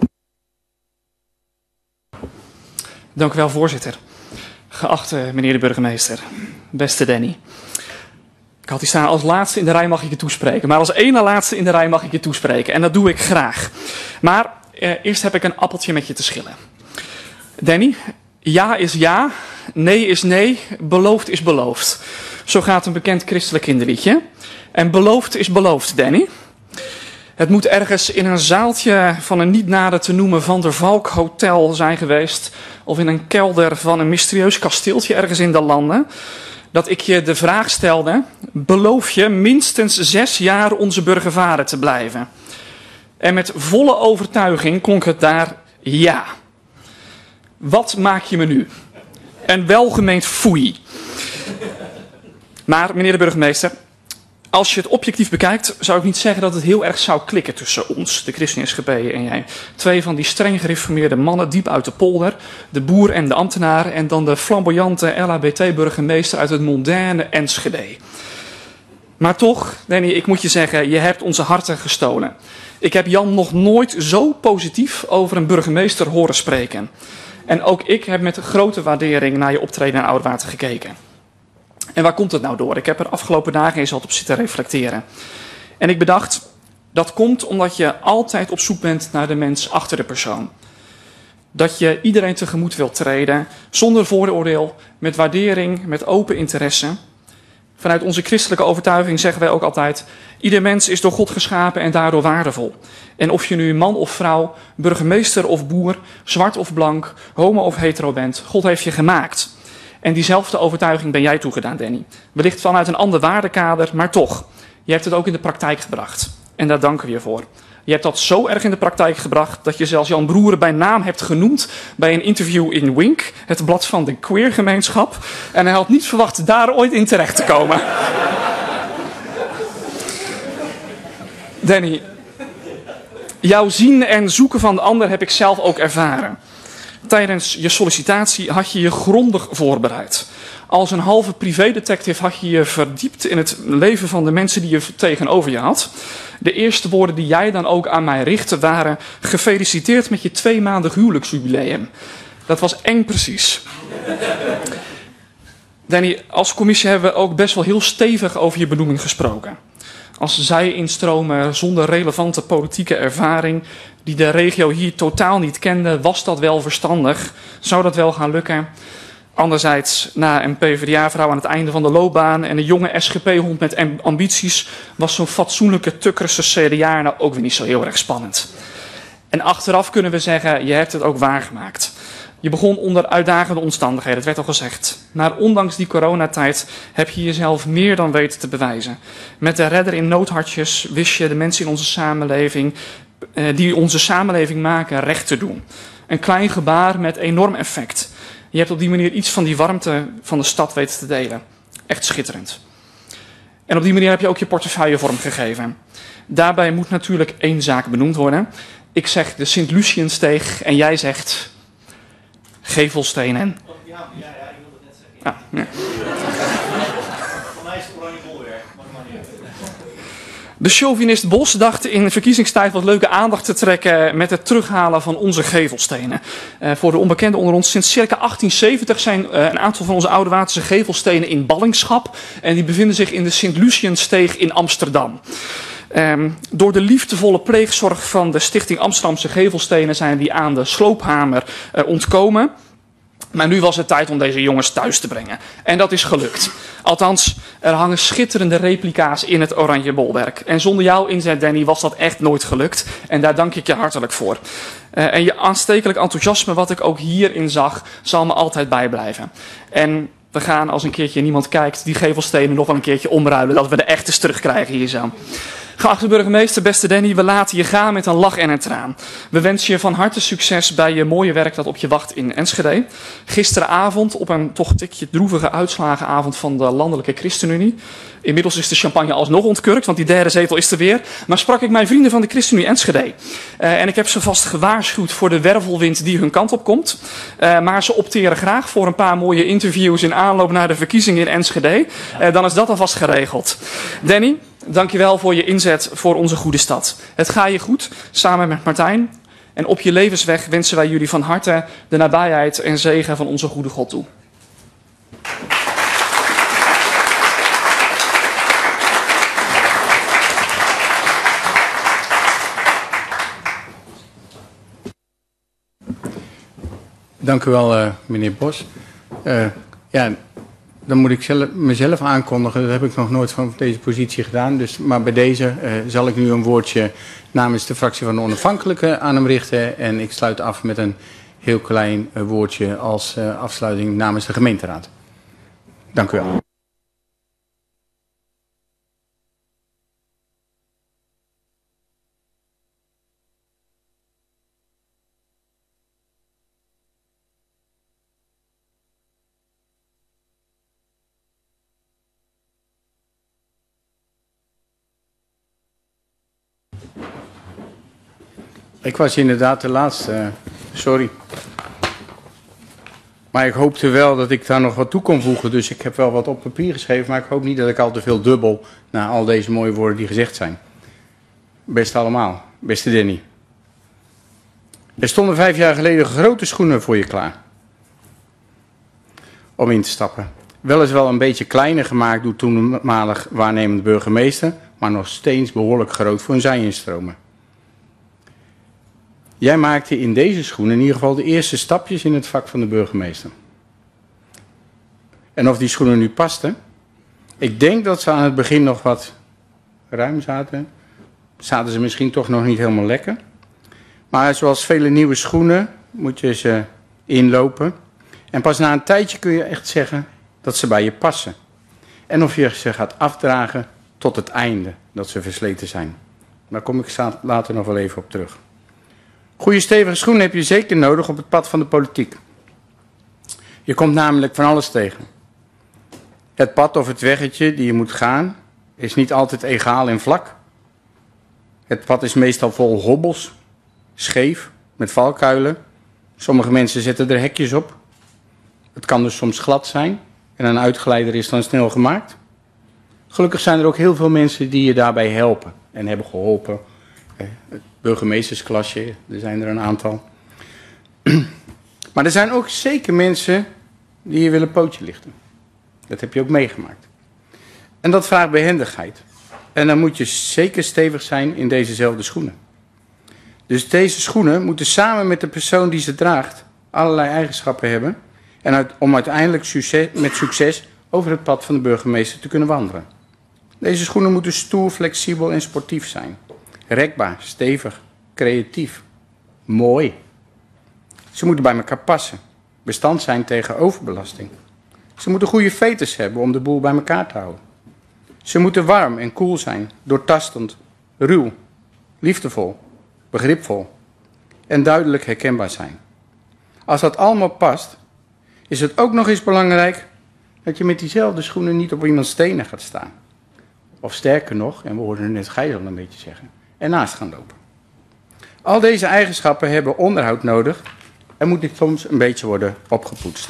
Dank u wel, voorzitter. Geachte meneer de burgemeester, beste Danny. Ik had hier staan, als laatste in de rij mag ik je toespreken. Maar als ene laatste in de rij mag ik je toespreken. En dat doe ik graag. Maar eerst heb ik een appeltje met je te schillen. Danny, ja is ja, nee is nee, beloofd is beloofd. Zo gaat een bekend christelijk kinderliedje. En beloofd is beloofd, Danny. Het moet ergens in een zaaltje van een niet nader te noemen Van der Valk hotel zijn geweest. Of in een kelder van een mysterieus kasteeltje ergens in de landen. Dat ik je de vraag stelde, beloof je minstens 6 jaar onze burgervader te blijven? En met volle overtuiging klonk het daar ja. Wat maak je me nu? En welgemeend foei. Maar, meneer de burgemeester, als je het objectief bekijkt, zou ik niet zeggen dat het heel erg zou klikken tussen ons, de ChristenSGP en jij. 2 van die streng gereformeerde mannen diep uit de polder, de boer en de ambtenaar, en dan de flamboyante LHBT-burgemeester uit het mondaine Enschede. Maar toch, Danny, ik moet je zeggen, je hebt onze harten gestolen. Ik heb Jan nog nooit zo positief over een burgemeester horen spreken. En ook ik heb met grote waardering naar je optreden in Oudewater gekeken. En waar komt het nou door? Ik heb er afgelopen dagen eens wat op zitten reflecteren. En ik bedacht, dat komt omdat je altijd op zoek bent naar de mens achter de persoon. Dat je iedereen tegemoet wilt treden, zonder vooroordeel, met waardering, met open interesse. Vanuit onze christelijke overtuiging zeggen wij ook altijd, ieder mens is door God geschapen en daardoor waardevol. En of je nu man of vrouw, burgemeester of boer, zwart of blank, homo of hetero bent, God heeft je gemaakt. En diezelfde overtuiging ben jij toegedaan, Danny. Wellicht vanuit een ander waardekader, maar toch. Je hebt het ook in de praktijk gebracht. En daar danken we je voor. Je hebt dat zo erg in de praktijk gebracht dat je zelfs Jan Broeren bij naam hebt genoemd bij een interview in Wink, het blad van de queergemeenschap. En hij had niet verwacht daar ooit in terecht te komen. Danny, jouw zien en zoeken van de ander heb ik zelf ook ervaren. Tijdens je sollicitatie had je je grondig voorbereid. Als een halve privédetective had je je verdiept in het leven van de mensen die je tegenover je had. De eerste woorden die jij dan ook aan mij richtte waren: gefeliciteerd met je 2-maandig huwelijksjubileum. Dat was eng precies. Danny, als commissie hebben we ook best wel heel stevig over je benoeming gesproken. Als zij-instromer zonder relevante politieke ervaring, die de regio hier totaal niet kende, was dat wel verstandig? Zou dat wel gaan lukken? Anderzijds, na een PvdA-vrouw aan het einde van de loopbaan en een jonge SGP-hond met ambities, was zo'n fatsoenlijke Tukkerse CDA ook weer niet zo heel erg spannend. En achteraf kunnen we zeggen, je hebt het ook waargemaakt. Je begon onder uitdagende omstandigheden, het werd al gezegd. Maar ondanks die coronatijd heb je jezelf meer dan weten te bewijzen. Met de redder in noodhartjes wist je de mensen in onze samenleving, die onze samenleving maken, recht te doen. Een klein gebaar met enorm effect. Je hebt op die manier iets van die warmte van de stad weten te delen. Echt schitterend. En op die manier heb je ook je portefeuille vormgegeven. Daarbij moet natuurlijk één zaak benoemd worden. Ik zeg de Sint-Luciensteeg en jij zegt Gevelstenen. Ja, ik wilde het net zeggen. Ja. Voor mij is het oranje bolwerk. De chauvinist Bos dacht in de verkiezingstijd wat leuke aandacht te trekken met het terughalen van onze gevelstenen. Voor de onbekenden onder ons, sinds circa 1870 zijn een aantal van onze oude Waterse gevelstenen in ballingschap. En die bevinden zich in de Sint-Luciensteeg in Amsterdam. Door de liefdevolle pleegzorg van de Stichting Amsterdamse Gevelstenen zijn die aan de sloophamer ontkomen. Maar nu was het tijd om deze jongens thuis te brengen. En dat is gelukt. Althans, er hangen schitterende replica's in het Oranje Bolwerk. En zonder jouw inzet, Danny, was dat echt nooit gelukt. En daar dank ik je hartelijk voor. En je aanstekelijk enthousiasme, wat ik ook hierin zag, zal me altijd bijblijven. En we gaan, als een keertje niemand kijkt, die gevelstenen nog wel een keertje omruilen. Dat we de echters terugkrijgen hier zo. Geachte burgemeester, beste Danny, we laten je gaan met een lach en een traan. We wensen je van harte succes bij je mooie werk dat op je wacht in Enschede. Gisteravond, op een toch tikje droevige uitslagenavond van de Landelijke ChristenUnie. Inmiddels is de champagne alsnog ontkurkt, want die derde zetel is er weer. Maar sprak ik mijn vrienden van de ChristenUnie Enschede. En ik heb ze vast gewaarschuwd voor de wervelwind die hun kant op komt. Maar ze opteren graag voor een paar mooie interviews in aanloop naar de verkiezingen in Enschede. Dan is dat alvast geregeld. Danny, dankjewel voor je inzet voor onze goede stad. Het gaat je goed, samen met Martijn. En op je levensweg wensen wij jullie van harte de nabijheid en zegen van onze goede God toe. Dank u wel, meneer Bos. Dan moet ik mezelf aankondigen. Dat heb ik nog nooit van deze positie gedaan. Maar bij deze zal ik nu een woordje namens de fractie van de Onafhankelijken aan hem richten. En ik sluit af met een heel klein woordje als afsluiting namens de gemeenteraad. Dank u wel. Ik was inderdaad de laatste, sorry. Maar ik hoopte wel dat ik daar nog wat toe kon voegen. Dus ik heb wel wat op papier geschreven. Maar ik hoop niet dat ik al te veel dubbel na al deze mooie woorden die gezegd zijn. Beste allemaal, beste Danny. Er stonden 5 jaar geleden grote schoenen voor je klaar. Om in te stappen. Weliswaar een beetje kleiner gemaakt door toenmalig waarnemend burgemeester. Maar nog steeds behoorlijk groot voor een zijinstromer. Jij maakte in deze schoenen in ieder geval de eerste stapjes in het vak van de burgemeester. En of die schoenen nu pasten? Ik denk dat ze aan het begin nog wat ruim zaten. Zaten ze misschien toch nog niet helemaal lekker. Maar zoals vele nieuwe schoenen moet je ze inlopen. En pas na een tijdje kun je echt zeggen dat ze bij je passen. En of je ze gaat afdragen tot het einde, dat ze versleten zijn. Daar kom ik later nog wel even op terug. Goede stevige schoenen heb je zeker nodig op het pad van de politiek. Je komt namelijk van alles tegen. Het pad of het weggetje die je moet gaan is niet altijd egaal en vlak. Het pad is meestal vol hobbels, scheef, met valkuilen. Sommige mensen zetten er hekjes op. Het kan dus soms glad zijn en een uitgeleider is dan snel gemaakt. Gelukkig zijn er ook heel veel mensen die je daarbij helpen en hebben geholpen. Het burgemeestersklasje, er zijn er een aantal. Maar er zijn ook zeker mensen die je willen pootje lichten. Dat heb je ook meegemaakt. En dat vraagt behendigheid. En dan moet je zeker stevig zijn in dezezelfde schoenen. Dus deze schoenen moeten samen met de persoon die ze draagt allerlei eigenschappen hebben. En om uiteindelijk met succes over het pad van de burgemeester te kunnen wandelen. Deze schoenen moeten stoer, flexibel en sportief zijn. Rekbaar, stevig, creatief, mooi. Ze moeten bij elkaar passen. bestand zijn tegen overbelasting. Ze moeten goede veters hebben om de boel bij elkaar te houden. Ze moeten warm en koel zijn, doortastend, ruw, liefdevol, begripvol en duidelijk herkenbaar zijn. Als dat allemaal past, is het ook nog eens belangrijk dat je met diezelfde schoenen niet op iemands tenen gaat staan. Of sterker nog, en we hoorden net Gijs al een beetje zeggen, ernaast gaan lopen. Al deze eigenschappen hebben onderhoud nodig en moeten soms een beetje worden opgepoetst.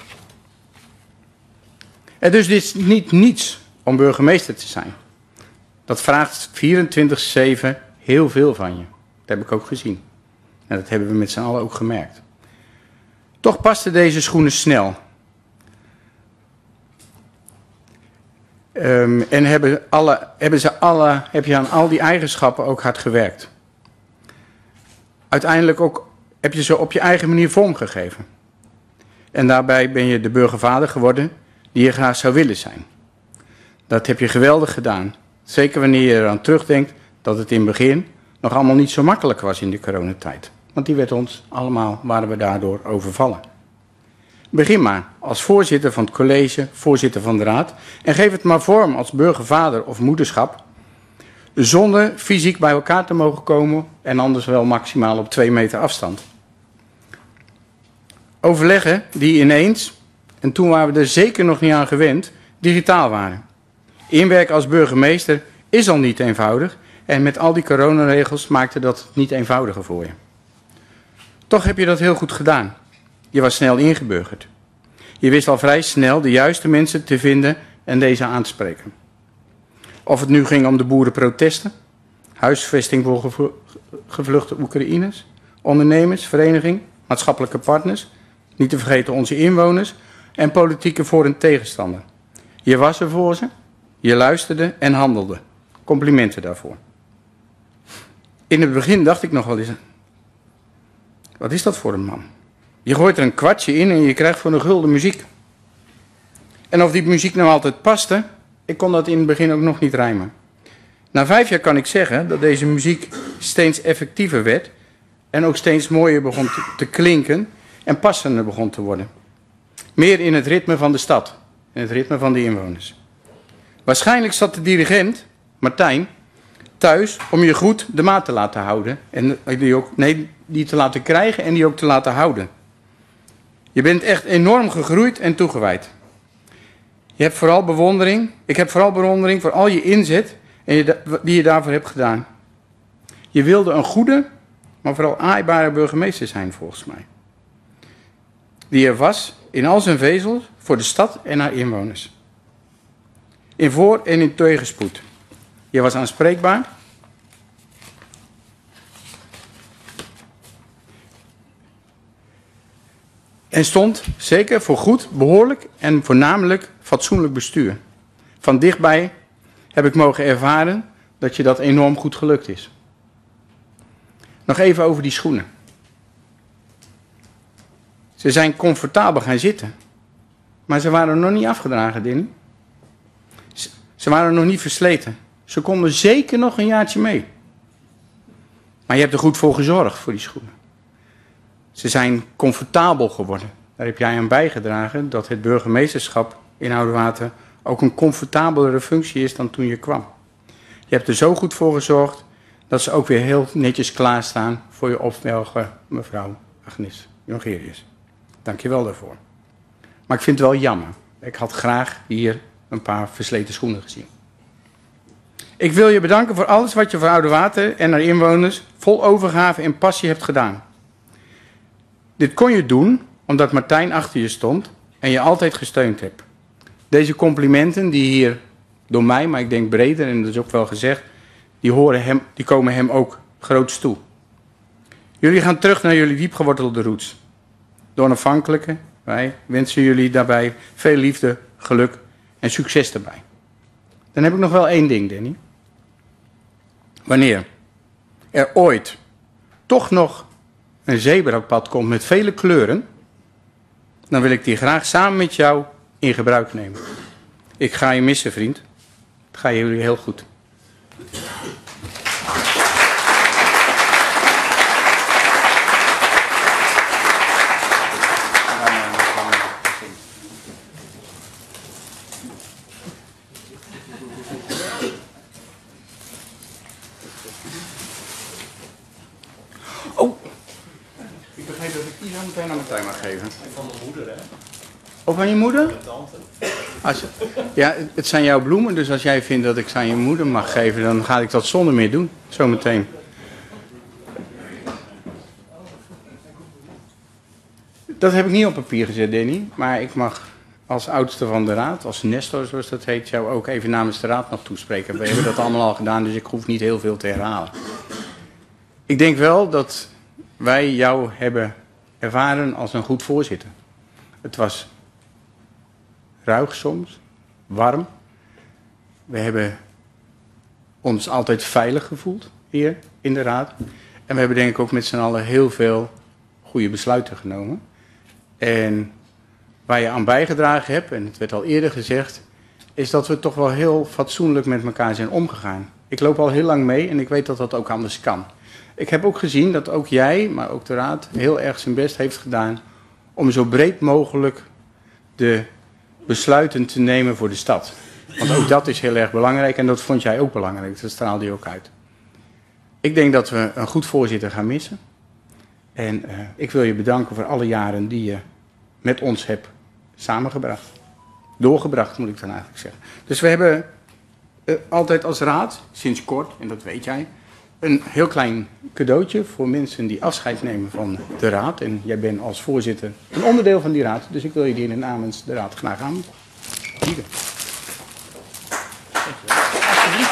Het is dus niet niets om burgemeester te zijn. Dat vraagt 24/7 heel veel van je. Dat heb ik ook gezien. En dat hebben we met z'n allen ook gemerkt. Toch pasten deze schoenen snel. En heb je aan al die eigenschappen ook hard gewerkt. Uiteindelijk ook heb je ze op je eigen manier vormgegeven. En daarbij ben je de burgervader geworden die je graag zou willen zijn. Dat heb je geweldig gedaan. Zeker wanneer je eraan terugdenkt dat het in het begin nog allemaal niet zo makkelijk was in de coronatijd. Want die werd ons allemaal, waren we daardoor overvallen. Begin maar als voorzitter van het college, voorzitter van de raad en geef het maar vorm als burgervader of moederschap, zonder fysiek bij elkaar te mogen komen en anders wel maximaal op 2 meter afstand. Overleggen die ineens, en toen waren we er zeker nog niet aan gewend, digitaal waren. Inwerken als burgemeester is al niet eenvoudig en met al die coronaregels maakte dat niet eenvoudiger voor je. Toch heb je dat heel goed gedaan. Je was snel ingeburgerd. Je wist al vrij snel de juiste mensen te vinden en deze aan te spreken. Of het nu ging om de boerenprotesten, huisvesting voor gevluchte Oekraïners, ondernemers, vereniging, maatschappelijke partners, niet te vergeten onze inwoners en politieke voor- en tegenstander. Je was er voor ze, je luisterde en handelde. Complimenten daarvoor. In het begin dacht ik nog wel eens, wat is dat voor een man? Je gooit er een kwartje in en je krijgt voor een gulden muziek. En of die muziek nou altijd paste, ik kon dat in het begin ook nog niet rijmen. Na 5 jaar kan ik zeggen dat deze muziek steeds effectiever werd en ook steeds mooier begon te klinken en passender begon te worden. Meer in het ritme van de stad, in het ritme van de inwoners. Waarschijnlijk zat de dirigent, Martijn, thuis om je goed de maat te laten houden. En die te laten krijgen en die ook te laten houden. Je bent echt enorm gegroeid en toegewijd. Ik heb vooral bewondering voor al je inzet die je daarvoor hebt gedaan. Je wilde een goede, maar vooral aaibare burgemeester zijn volgens mij. Die er was in al zijn vezels voor de stad en haar inwoners. In voor- en in tegenspoed. Je was aanspreekbaar. En stond zeker voor goed, behoorlijk en voornamelijk fatsoenlijk bestuur. Van dichtbij heb ik mogen ervaren dat je dat enorm goed gelukt is. Nog even over die schoenen. Ze zijn comfortabel gaan zitten. Maar ze waren nog niet afgedragen, Danny. Ze waren nog niet versleten. Ze konden zeker nog een jaartje mee. Maar je hebt er goed voor gezorgd, voor die schoenen. Ze zijn comfortabel geworden. Daar heb jij aan bijgedragen dat het burgemeesterschap in Oudewater ook een comfortabelere functie is dan toen je kwam. Je hebt er zo goed voor gezorgd dat ze ook weer heel netjes klaarstaan voor je opvolger, mevrouw Agnes Jongerius. Dank je wel daarvoor. Maar ik vind het wel jammer. Ik had graag hier een paar versleten schoenen gezien. Ik wil je bedanken voor alles wat je voor Oudewater en haar inwoners vol overgave en passie hebt gedaan. Dit kon je doen omdat Martijn achter je stond en je altijd gesteund hebt. Deze complimenten die hier door mij, maar ik denk breder, en dat is ook wel gezegd, die komen hem ook groots toe. Jullie gaan terug naar jullie diepgewortelde roots. De onafhankelijke, wij wensen jullie daarbij veel liefde, geluk en succes daarbij. Dan heb ik nog wel één ding, Danny. Wanneer er ooit toch nog een zebrapad komt met vele kleuren, dan wil ik die graag samen met jou in gebruik nemen. Ik ga je missen, vriend. Het gaat jullie heel goed. geven? Van mijn moeder, hè? Of aan je moeder? Mijn tante. Ja, het zijn jouw bloemen, dus als jij vindt dat ik ze aan je moeder mag geven, dan ga ik dat zonder meer doen, zometeen. Dat heb ik niet op papier gezet, Danny, maar ik mag als oudste van de raad, als Nestor zoals dat heet, jou ook even namens de raad nog toespreken. We hebben dat allemaal al gedaan, dus ik hoef niet heel veel te herhalen. Ik denk wel dat wij jou hebben ervaren als een goed voorzitter. Het was ruig soms, warm. We hebben ons altijd veilig gevoeld hier in de raad. En we hebben denk ik ook met z'n allen heel veel goede besluiten genomen. En waar je aan bijgedragen hebt, en het werd al eerder gezegd, is dat we toch wel heel fatsoenlijk met elkaar zijn omgegaan. Ik loop al heel lang mee en ik weet dat dat ook anders kan. Ik heb ook gezien dat ook jij, maar ook de raad, heel erg zijn best heeft gedaan om zo breed mogelijk de besluiten te nemen voor de stad. Want ook dat is heel erg belangrijk en dat vond jij ook belangrijk, dat straalde je ook uit. Ik denk dat we een goed voorzitter gaan missen. En ik wil je bedanken voor alle jaren die je met ons hebt samengebracht. Doorgebracht, moet ik dan eigenlijk zeggen. Dus we hebben altijd als raad, sinds kort, en dat weet jij, een heel klein cadeautje voor mensen die afscheid nemen van de raad. En jij bent als voorzitter een onderdeel van die raad, dus ik wil je die namens de raad graag aanbieden. Alsjeblieft,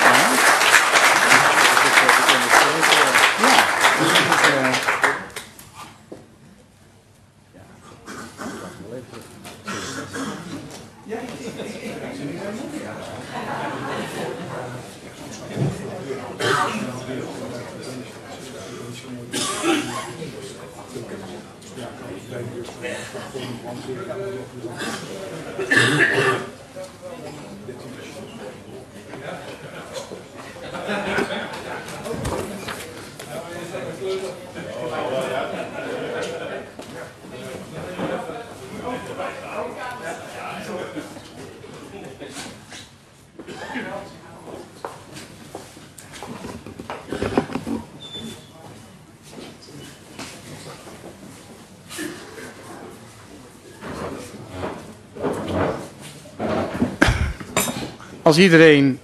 Als iedereen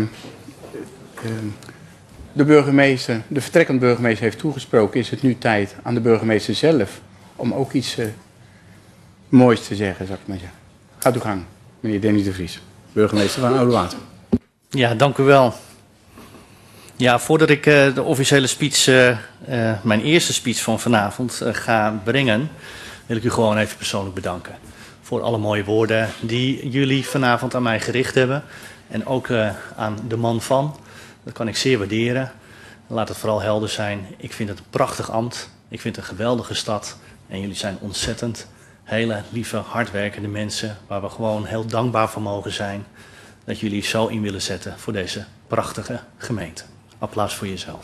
de burgemeester, de vertrekkend burgemeester heeft toegesproken, is het nu tijd aan de burgemeester zelf om ook iets moois te zeggen, zou ik maar zeggen. Gaat uw gang, meneer Danny de Vries, burgemeester van Oudewater. Ja, dank u wel. Ja, voordat ik de officiële speech, mijn eerste speech van vanavond ga brengen, wil ik u gewoon even persoonlijk bedanken. Voor alle mooie woorden die jullie vanavond aan mij gericht hebben. En ook aan de man van. Dat kan ik zeer waarderen. Laat het vooral helder zijn. Ik vind het een prachtig ambt. Ik vind het een geweldige stad. En jullie zijn ontzettend hele lieve, hardwerkende mensen. Waar we gewoon heel dankbaar voor mogen zijn. Dat jullie zo in willen zetten voor deze prachtige gemeente. Applaus voor jezelf.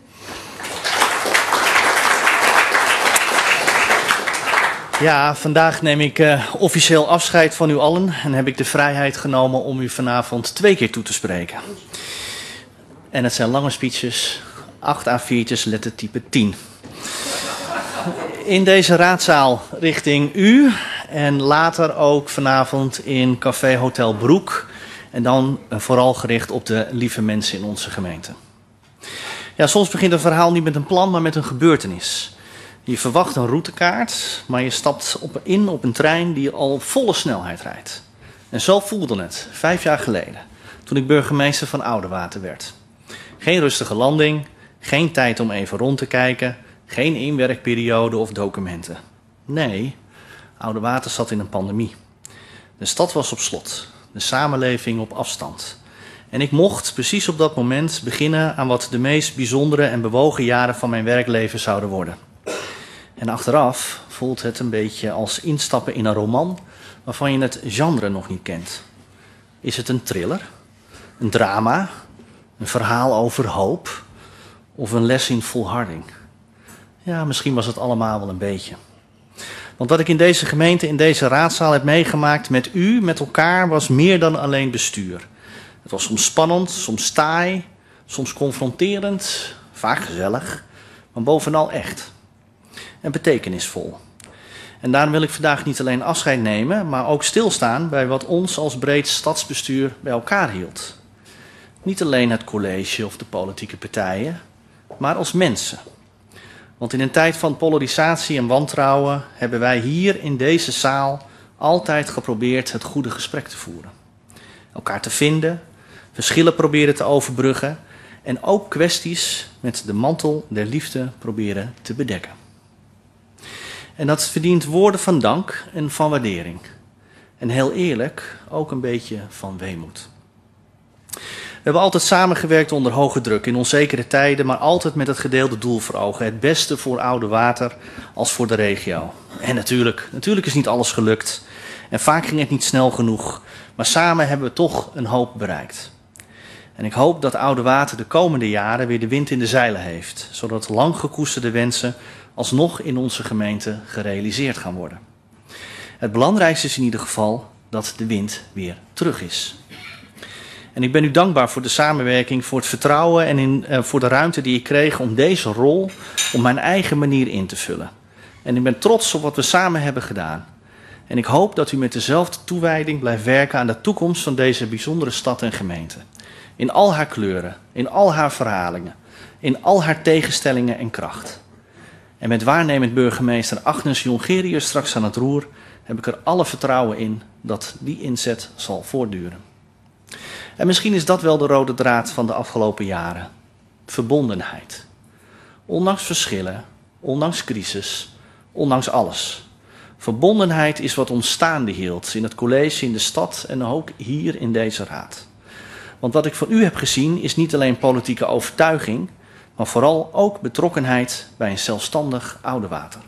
Ja, vandaag neem ik officieel afscheid van u allen en heb ik de vrijheid genomen om u vanavond 2 keer toe te spreken. En het zijn lange speeches, 8 A4'tjes, lettertype 10. In deze raadzaal richting u en later ook vanavond in Café Hotel Broek. En dan vooral gericht op de lieve mensen in onze gemeente. Ja, soms begint een verhaal niet met een plan, maar met een gebeurtenis. Je verwacht een routekaart, maar je stapt in op een trein die al op volle snelheid rijdt. En zo voelde het 5 jaar geleden, toen ik burgemeester van Oudewater werd. Geen rustige landing, geen tijd om even rond te kijken, geen inwerkperiode of documenten. Nee, Oudewater zat in een pandemie. De stad was op slot, de samenleving op afstand. En ik mocht precies op dat moment beginnen aan wat de meest bijzondere en bewogen jaren van mijn werkleven zouden worden. En achteraf voelt het een beetje als instappen in een roman waarvan je het genre nog niet kent. Is het een thriller, een drama, een verhaal over hoop of een les in volharding? Ja, misschien was het allemaal wel een beetje. Want wat ik in deze gemeente, in deze raadzaal heb meegemaakt met u, met elkaar, was meer dan alleen bestuur. Het was soms spannend, soms taai, soms confronterend, vaak gezellig, maar bovenal echt. En betekenisvol. En daarom wil ik vandaag niet alleen afscheid nemen, maar ook stilstaan bij wat ons als breed stadsbestuur bij elkaar hield. Niet alleen het college of de politieke partijen, maar als mensen. Want in een tijd van polarisatie en wantrouwen hebben wij hier in deze zaal altijd geprobeerd het goede gesprek te voeren. Elkaar te vinden, verschillen proberen te overbruggen en ook kwesties met de mantel der liefde proberen te bedekken. En dat verdient woorden van dank en van waardering. En heel eerlijk, ook een beetje van weemoed. We hebben altijd samengewerkt onder hoge druk in onzekere tijden, maar altijd met het gedeelde doel voor ogen. Het beste voor Oudewater als voor de regio. En natuurlijk is niet alles gelukt. En vaak ging het niet snel genoeg. Maar samen hebben we toch een hoop bereikt. En ik hoop dat Oudewater de komende jaren weer de wind in de zeilen heeft. Zodat lang gekoesterde wensen alsnog in onze gemeente gerealiseerd gaan worden. Het belangrijkste is in ieder geval dat de wind weer terug is. En ik ben u dankbaar voor de samenwerking, voor het vertrouwen en voor de ruimte die ik kreeg om deze rol op mijn eigen manier in te vullen. En ik ben trots op wat we samen hebben gedaan. En ik hoop dat u met dezelfde toewijding blijft werken aan de toekomst van deze bijzondere stad en gemeente. In al haar kleuren, in al haar verhalingen, in al haar tegenstellingen en kracht. En met waarnemend burgemeester Agnes Jongerius straks aan het roer heb ik er alle vertrouwen in dat die inzet zal voortduren. En misschien is dat wel de rode draad van de afgelopen jaren. Verbondenheid. Ondanks verschillen, ondanks crisis, ondanks alles. Verbondenheid is wat ons staande hield in het college, in de stad en ook hier in deze raad. Want wat ik van u heb gezien is niet alleen politieke overtuiging, maar vooral ook betrokkenheid bij een zelfstandig Oudewater.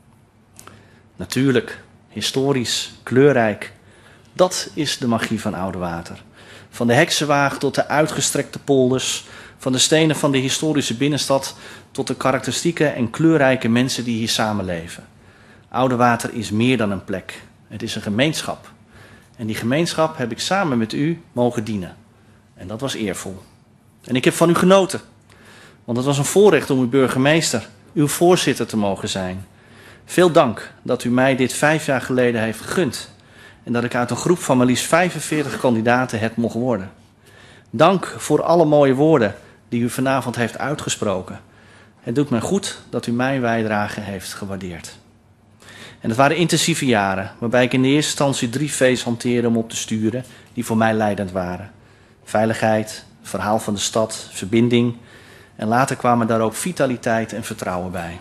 Natuurlijk, historisch, kleurrijk, dat is de magie van Oudewater. Van de heksenwaag tot de uitgestrekte polders, van de stenen van de historische binnenstad tot de karakteristieke en kleurrijke mensen die hier samenleven. Oudewater is meer dan een plek, het is een gemeenschap. En die gemeenschap heb ik samen met u mogen dienen. En dat was eervol. En ik heb van u genoten. Want het was een voorrecht om uw burgemeester, uw voorzitter te mogen zijn. Veel dank dat u mij dit 5 jaar geleden heeft gegund. En dat ik uit een groep van maar liefst 45 kandidaten het mocht worden. Dank voor alle mooie woorden die u vanavond heeft uitgesproken. Het doet mij goed dat u mijn bijdrage heeft gewaardeerd. En het waren intensieve jaren, waarbij ik in de eerste instantie 3 V's hanteerde om op te sturen die voor mij leidend waren. Veiligheid, verhaal van de stad, verbinding. En later kwamen daar ook vitaliteit en vertrouwen bij.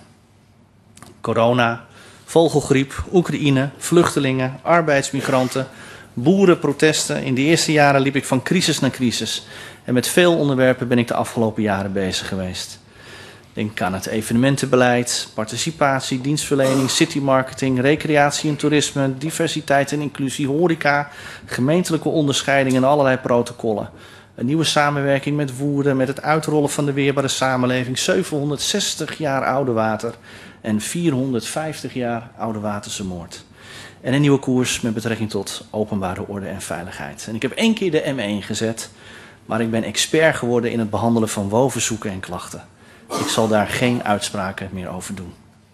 Corona, vogelgriep, Oekraïne, vluchtelingen, arbeidsmigranten, boerenprotesten. In de eerste jaren liep ik van crisis naar crisis. En met veel onderwerpen ben ik de afgelopen jaren bezig geweest. Denk aan het evenementenbeleid, participatie, dienstverlening, citymarketing, recreatie en toerisme, diversiteit en inclusie, horeca, gemeentelijke onderscheiding en allerlei protocollen. Een nieuwe samenwerking met Woerden, met het uitrollen van de weerbare samenleving, 760 jaar Oudewater en 450 jaar Oudewaterse moord. En een nieuwe koers met betrekking tot openbare orde en veiligheid. En ik heb 1 keer de M1 gezet, maar ik ben expert geworden in het behandelen van woonverzoeken en klachten. Ik zal daar geen uitspraken meer over doen.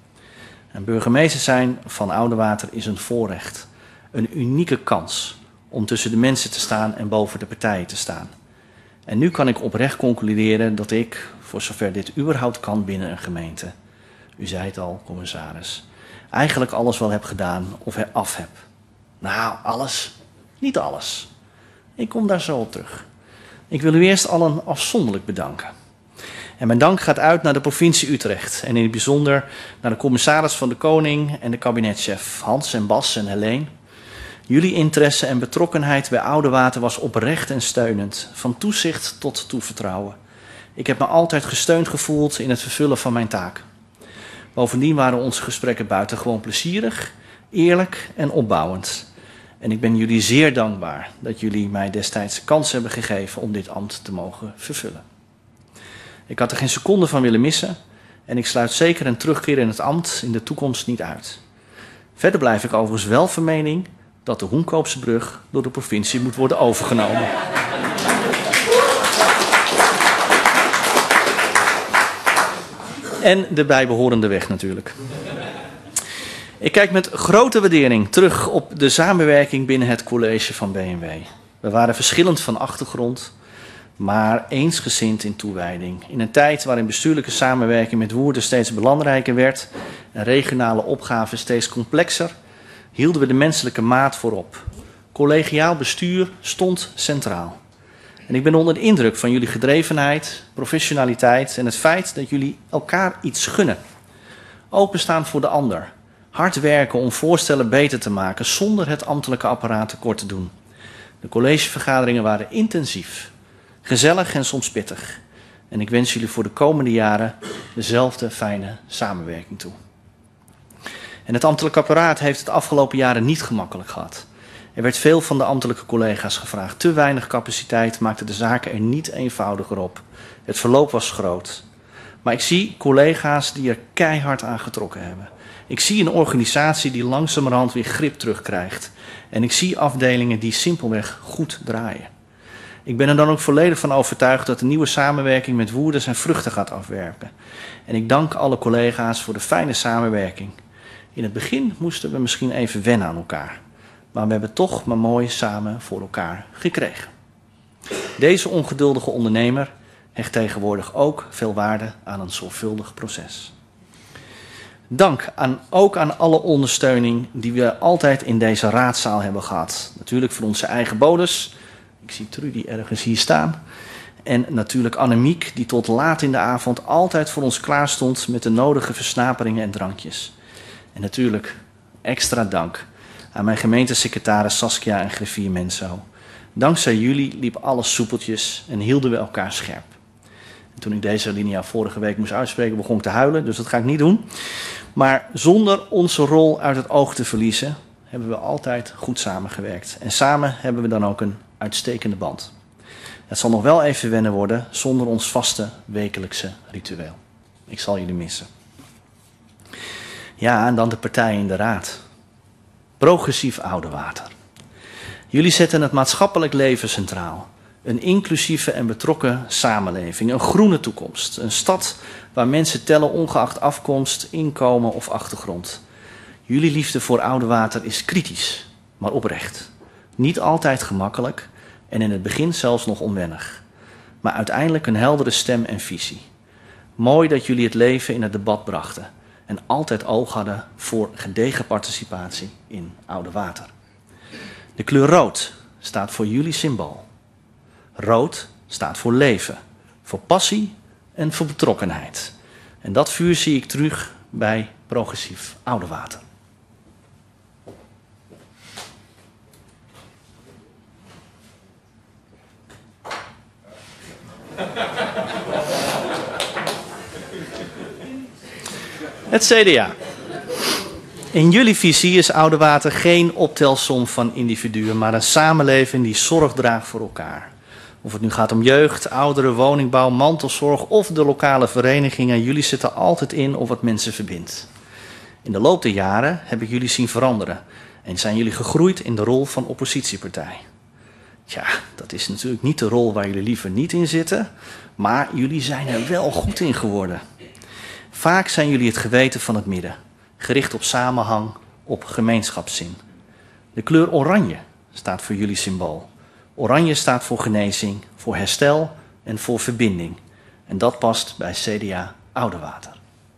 En burgemeester zijn van Oudewater is een voorrecht. Een unieke kans om tussen de mensen te staan en boven de partijen te staan. En nu kan ik oprecht concluderen dat ik, voor zover dit überhaupt kan binnen een gemeente, u zei het al, commissaris, eigenlijk alles wel heb gedaan of af heb. Nou, alles. Niet alles. Ik kom daar zo op terug. Ik wil u eerst allen afzonderlijk bedanken. En mijn dank gaat uit naar de provincie Utrecht en in het bijzonder naar de commissaris van de Koning en de kabinetchef Hans en Bas en Helene. Jullie interesse en betrokkenheid bij Oudewater was oprecht en steunend, van toezicht tot toevertrouwen. Ik heb me altijd gesteund gevoeld in het vervullen van mijn taak. Bovendien waren onze gesprekken buitengewoon plezierig, eerlijk en opbouwend. En ik ben jullie zeer dankbaar dat jullie mij destijds de kans hebben gegeven om dit ambt te mogen vervullen. Ik had er geen seconde van willen missen en ik sluit zeker een terugkeer in het ambt in de toekomst niet uit. Verder blijf ik overigens wel van mening dat de Hoenkoopse brug door de provincie moet worden overgenomen. En de bijbehorende weg natuurlijk. Ik kijk met grote waardering terug op de samenwerking binnen het college van B&W. We waren verschillend van achtergrond, maar eensgezind in toewijding. In een tijd waarin bestuurlijke samenwerking met Woerden steeds belangrijker werd en regionale opgaven steeds complexer, hielden we de menselijke maat voorop. Collegiaal bestuur stond centraal. En ik ben onder de indruk van jullie gedrevenheid, professionaliteit en het feit dat jullie elkaar iets gunnen. Openstaan voor de ander. Hard werken om voorstellen beter te maken zonder het ambtelijke apparaat tekort te doen. De collegevergaderingen waren intensief, gezellig en soms pittig. En ik wens jullie voor de komende jaren dezelfde fijne samenwerking toe. En het ambtelijk apparaat heeft het afgelopen jaren niet gemakkelijk gehad. Er werd veel van de ambtelijke collega's gevraagd. Te weinig capaciteit maakte de zaken er niet eenvoudiger op. Het verloop was groot. Maar ik zie collega's die er keihard aan getrokken hebben. Ik zie een organisatie die langzamerhand weer grip terugkrijgt. En ik zie afdelingen die simpelweg goed draaien. Ik ben er dan ook volledig van overtuigd dat de nieuwe samenwerking met Woerden zijn vruchten gaat afwerpen. En ik dank alle collega's voor de fijne samenwerking. In het begin moesten we misschien even wennen aan elkaar. Maar we hebben toch maar mooi samen voor elkaar gekregen. Deze ongeduldige ondernemer hecht tegenwoordig ook veel waarde aan een zorgvuldig proces. Dank ook aan alle ondersteuning die we altijd in deze raadzaal hebben gehad. Natuurlijk voor onze eigen bonus. Ik zie Trudy ergens hier staan. En natuurlijk Annemiek, die tot laat in de avond altijd voor ons klaar stond met de nodige versnaperingen en drankjes. En natuurlijk extra dank aan mijn gemeentesecretaris Saskia en griffier Menso. Dankzij jullie liep alles soepeltjes en hielden we elkaar scherp. En toen ik deze linia vorige week moest uitspreken, begon ik te huilen, dus dat ga ik niet doen. Maar zonder onze rol uit het oog te verliezen, hebben we altijd goed samengewerkt. En samen hebben we dan ook een uitstekende band. Het zal nog wel even wennen worden zonder ons vaste wekelijkse ritueel. Ik zal jullie missen. Ja, en dan de partijen in de raad. Progressief Oudewater. Jullie zetten het maatschappelijk leven centraal. Een inclusieve en betrokken samenleving. Een groene toekomst. Een stad waar mensen tellen ongeacht afkomst, inkomen of achtergrond. Jullie liefde voor Oudewater is kritisch, maar oprecht. Niet altijd gemakkelijk en in het begin zelfs nog onwennig. Maar uiteindelijk een heldere stem en visie. Mooi dat jullie het leven in het debat brachten. En altijd oog hadden voor gedegen participatie in Oudewater. De kleur rood staat voor jullie symbool. Rood staat voor leven, voor passie en voor betrokkenheid. En dat vuur zie ik terug bij Progressief Oudewater. Het CDA. In jullie visie is Oudewater geen optelsom van individuen, maar een samenleving die zorg draagt voor elkaar. Of het nu gaat om jeugd, ouderen, woningbouw, mantelzorg of de lokale verenigingen, jullie zitten altijd in op wat mensen verbindt. In de loop der jaren heb ik jullie zien veranderen en zijn jullie gegroeid in de rol van oppositiepartij. Ja, dat is natuurlijk niet de rol waar jullie liever niet in zitten, maar jullie zijn er wel goed in geworden. Vaak zijn jullie het geweten van het midden, gericht op samenhang, op gemeenschapszin. De kleur oranje staat voor jullie symbool. Oranje staat voor genezing, voor herstel en voor verbinding. En dat past bij CDA Oudewater.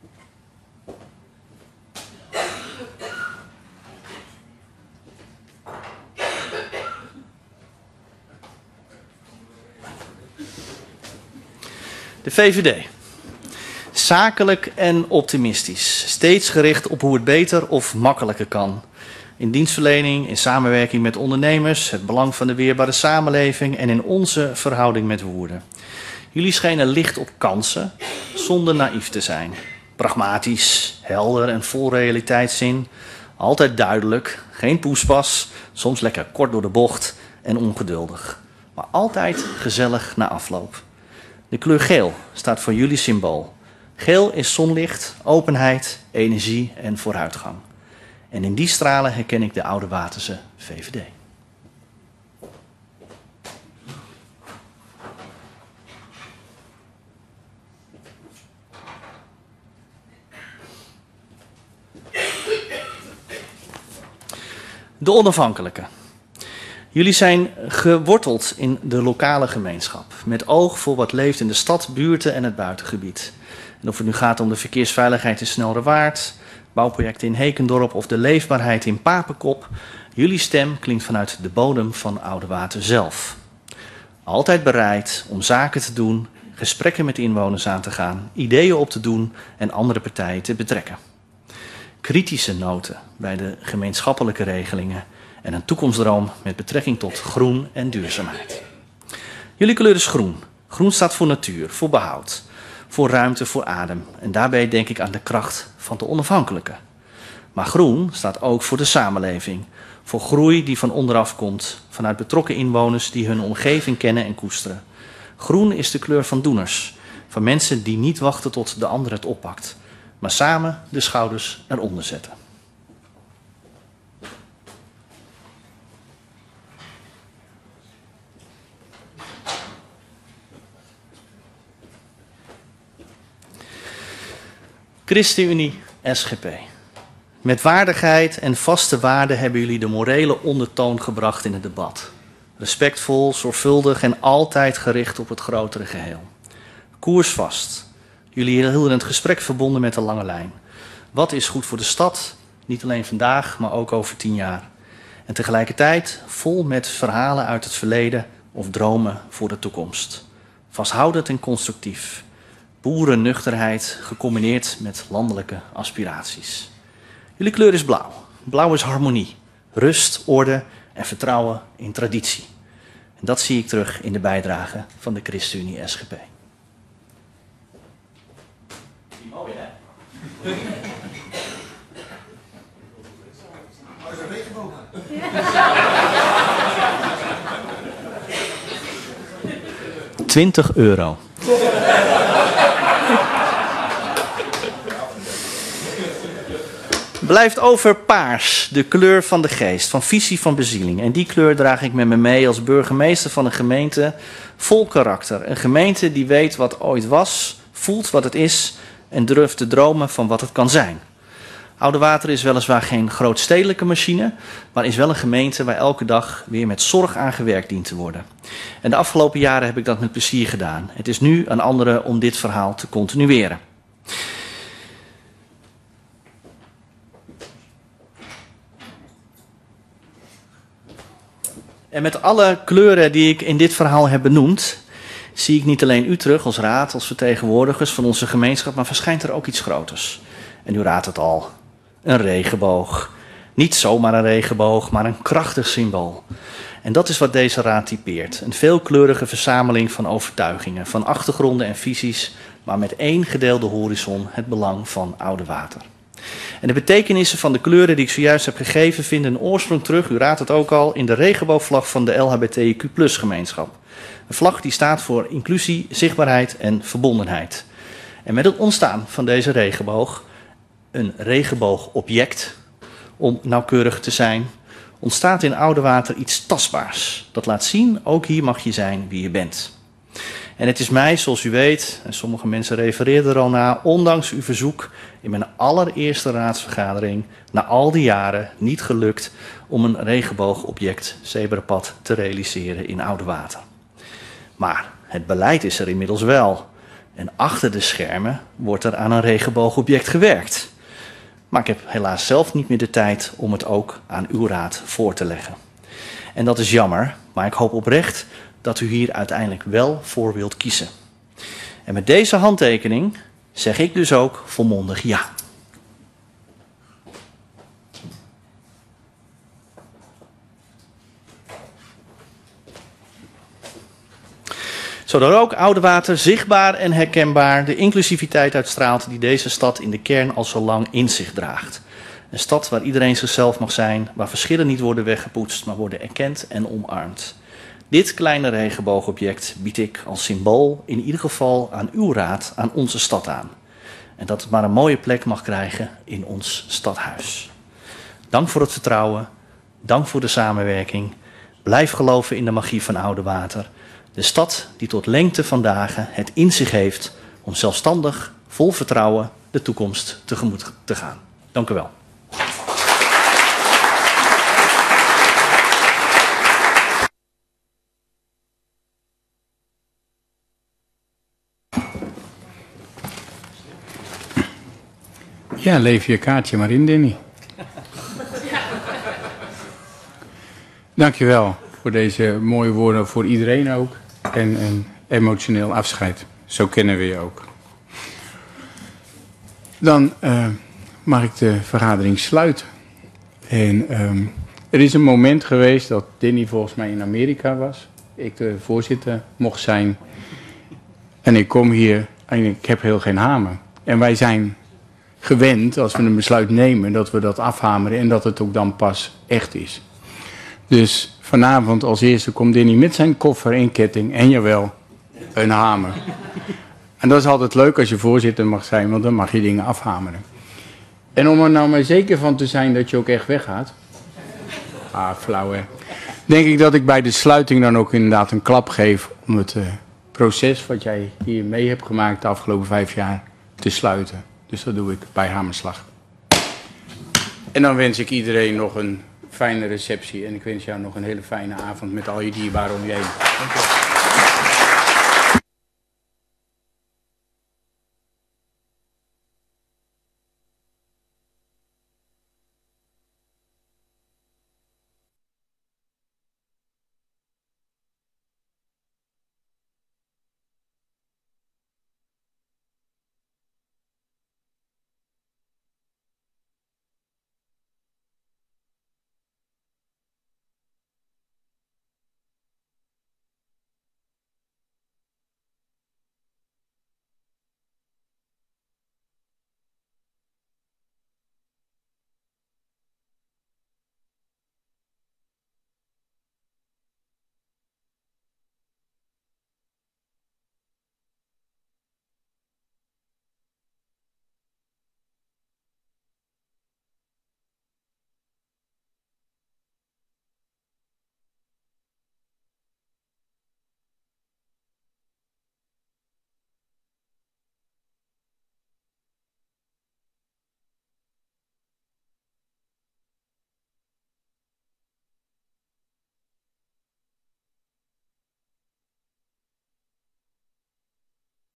De VVD. Zakelijk en optimistisch. Steeds gericht op hoe het beter of makkelijker kan. In dienstverlening, in samenwerking met ondernemers, het belang van de weerbare samenleving en in onze verhouding met Woerden. Jullie schijnen licht op kansen, zonder naïef te zijn. Pragmatisch, helder en vol realiteitszin. Altijd duidelijk, geen poespas, soms lekker kort door de bocht en ongeduldig. Maar altijd gezellig na afloop. De kleur geel staat voor jullie symbool. Geel is zonlicht, openheid, energie en vooruitgang. En in die stralen herken ik de Oudewaterse VVD. De onafhankelijken. Jullie zijn geworteld in de lokale gemeenschap. Met oog voor wat leeft in de stad, buurten en het buitengebied. En of het nu gaat om de verkeersveiligheid in Snelrewaard, bouwprojecten in Hekendorp of de leefbaarheid in Papenkop. Jullie stem klinkt vanuit de bodem van Oudewater zelf. Altijd bereid om zaken te doen, gesprekken met inwoners aan te gaan, ideeën op te doen en andere partijen te betrekken. Kritische noten bij de gemeenschappelijke regelingen en een toekomstdroom met betrekking tot groen en duurzaamheid. Jullie kleur is groen. Groen staat voor natuur, voor behoud, voor ruimte, voor adem. En daarbij denk ik aan de kracht van de onafhankelijke. Maar groen staat ook voor de samenleving, voor groei die van onderaf komt, vanuit betrokken inwoners die hun omgeving kennen en koesteren. Groen is de kleur van doeners, van mensen die niet wachten tot de ander het oppakt, maar samen de schouders eronder zetten. ChristenUnie SGP. Met waardigheid en vaste waarden hebben jullie de morele ondertoon gebracht in het debat. Respectvol, zorgvuldig en altijd gericht op het grotere geheel. Koersvast. Jullie hielden het gesprek verbonden met de lange lijn. Wat is goed voor de stad? Niet alleen vandaag, maar ook over 10 jaar. En tegelijkertijd vol met verhalen uit het verleden of dromen voor de toekomst. Vasthoudend en constructief. Boerennuchterheid gecombineerd met landelijke aspiraties. Jullie kleur is blauw. Blauw is harmonie, rust, orde en vertrouwen in traditie. En dat zie ik terug in de bijdrage van de ChristenUnie SGP. Mooi, hè? €20. Blijft over paars, de kleur van de geest, van visie, van bezieling. En die kleur draag ik met me mee als burgemeester van een gemeente vol karakter. Een gemeente die weet wat ooit was, voelt wat het is en durft te dromen van wat het kan zijn. Oudewater is weliswaar geen grootstedelijke machine, maar is wel een gemeente waar elke dag weer met zorg aan gewerkt dient te worden. En de afgelopen jaren heb ik dat met plezier gedaan. Het is nu aan anderen om dit verhaal te continueren. En met alle kleuren die ik in dit verhaal heb benoemd, zie ik niet alleen u terug als raad, als vertegenwoordigers van onze gemeenschap, maar verschijnt er ook iets groters. En u raadt het al, een regenboog. Niet zomaar een regenboog, maar een krachtig symbool. En dat is wat deze raad typeert. Een veelkleurige verzameling van overtuigingen, van achtergronden en visies, maar met één gedeelde horizon, het belang van Oudewater. En de betekenissen van de kleuren die ik zojuist heb gegeven vinden een oorsprong terug, u raadt het ook al, in de regenboogvlag van de LHBTIQ+-gemeenschap. Een vlag die staat voor inclusie, zichtbaarheid en verbondenheid. En met het ontstaan van deze regenboog, een regenboogobject, om nauwkeurig te zijn, ontstaat in Oudewater iets tastbaars. Dat laat zien, ook hier mag je zijn wie je bent. En het is mij, zoals u weet, en sommige mensen refereerden er al naar, ondanks uw verzoek in mijn allereerste raadsvergadering, na al die jaren, niet gelukt om een regenboogobject zebrapad te realiseren in Oudewater. Maar het beleid is er inmiddels wel. En achter de schermen wordt er aan een regenboogobject gewerkt. Maar ik heb helaas zelf niet meer de tijd om het ook aan uw raad voor te leggen. En dat is jammer, maar ik hoop oprecht dat u hier uiteindelijk wel voor wilt kiezen. En met deze handtekening zeg ik dus ook volmondig ja. Zodat ook Oudewater zichtbaar en herkenbaar de inclusiviteit uitstraalt die deze stad in de kern al zo lang in zich draagt. Een stad waar iedereen zichzelf mag zijn, waar verschillen niet worden weggepoetst, maar worden erkend en omarmd. Dit kleine regenboogobject bied ik als symbool in ieder geval aan uw raad, aan onze stad aan. En dat het maar een mooie plek mag krijgen in ons stadhuis. Dank voor het vertrouwen, dank voor de samenwerking. Blijf geloven in de magie van Oudewater. De stad die tot lengte van dagen het in zich heeft om zelfstandig, vol vertrouwen, de toekomst tegemoet te gaan. Dank u wel. Ja, lever je kaartje maar in, Danny. Dankjewel voor deze mooie woorden, voor iedereen ook. En een emotioneel afscheid. Zo kennen we je ook. Dan mag ik de vergadering sluiten. En er is een moment geweest dat Danny volgens mij in Amerika was. Ik de voorzitter mocht zijn. En ik kom hier en ik heb heel geen hamer. En wij zijn gewend, als we een besluit nemen, dat we dat afhameren en dat het ook dan pas echt is. Dus vanavond als eerste komt Danny met zijn koffer en ketting en jawel, een hamer. En dat is altijd leuk als je voorzitter mag zijn, want dan mag je dingen afhameren. En om er nou maar zeker van te zijn dat je ook echt weggaat. Flauw hè. Denk ik dat ik bij de sluiting dan ook inderdaad een klap geef om het proces wat jij hier mee hebt gemaakt de afgelopen 5 jaar te sluiten. Dus dat doe ik bij hamerslag. En dan wens ik iedereen nog een fijne receptie en ik wens jou nog een hele fijne avond met al je dierbaren om je heen. Dank je.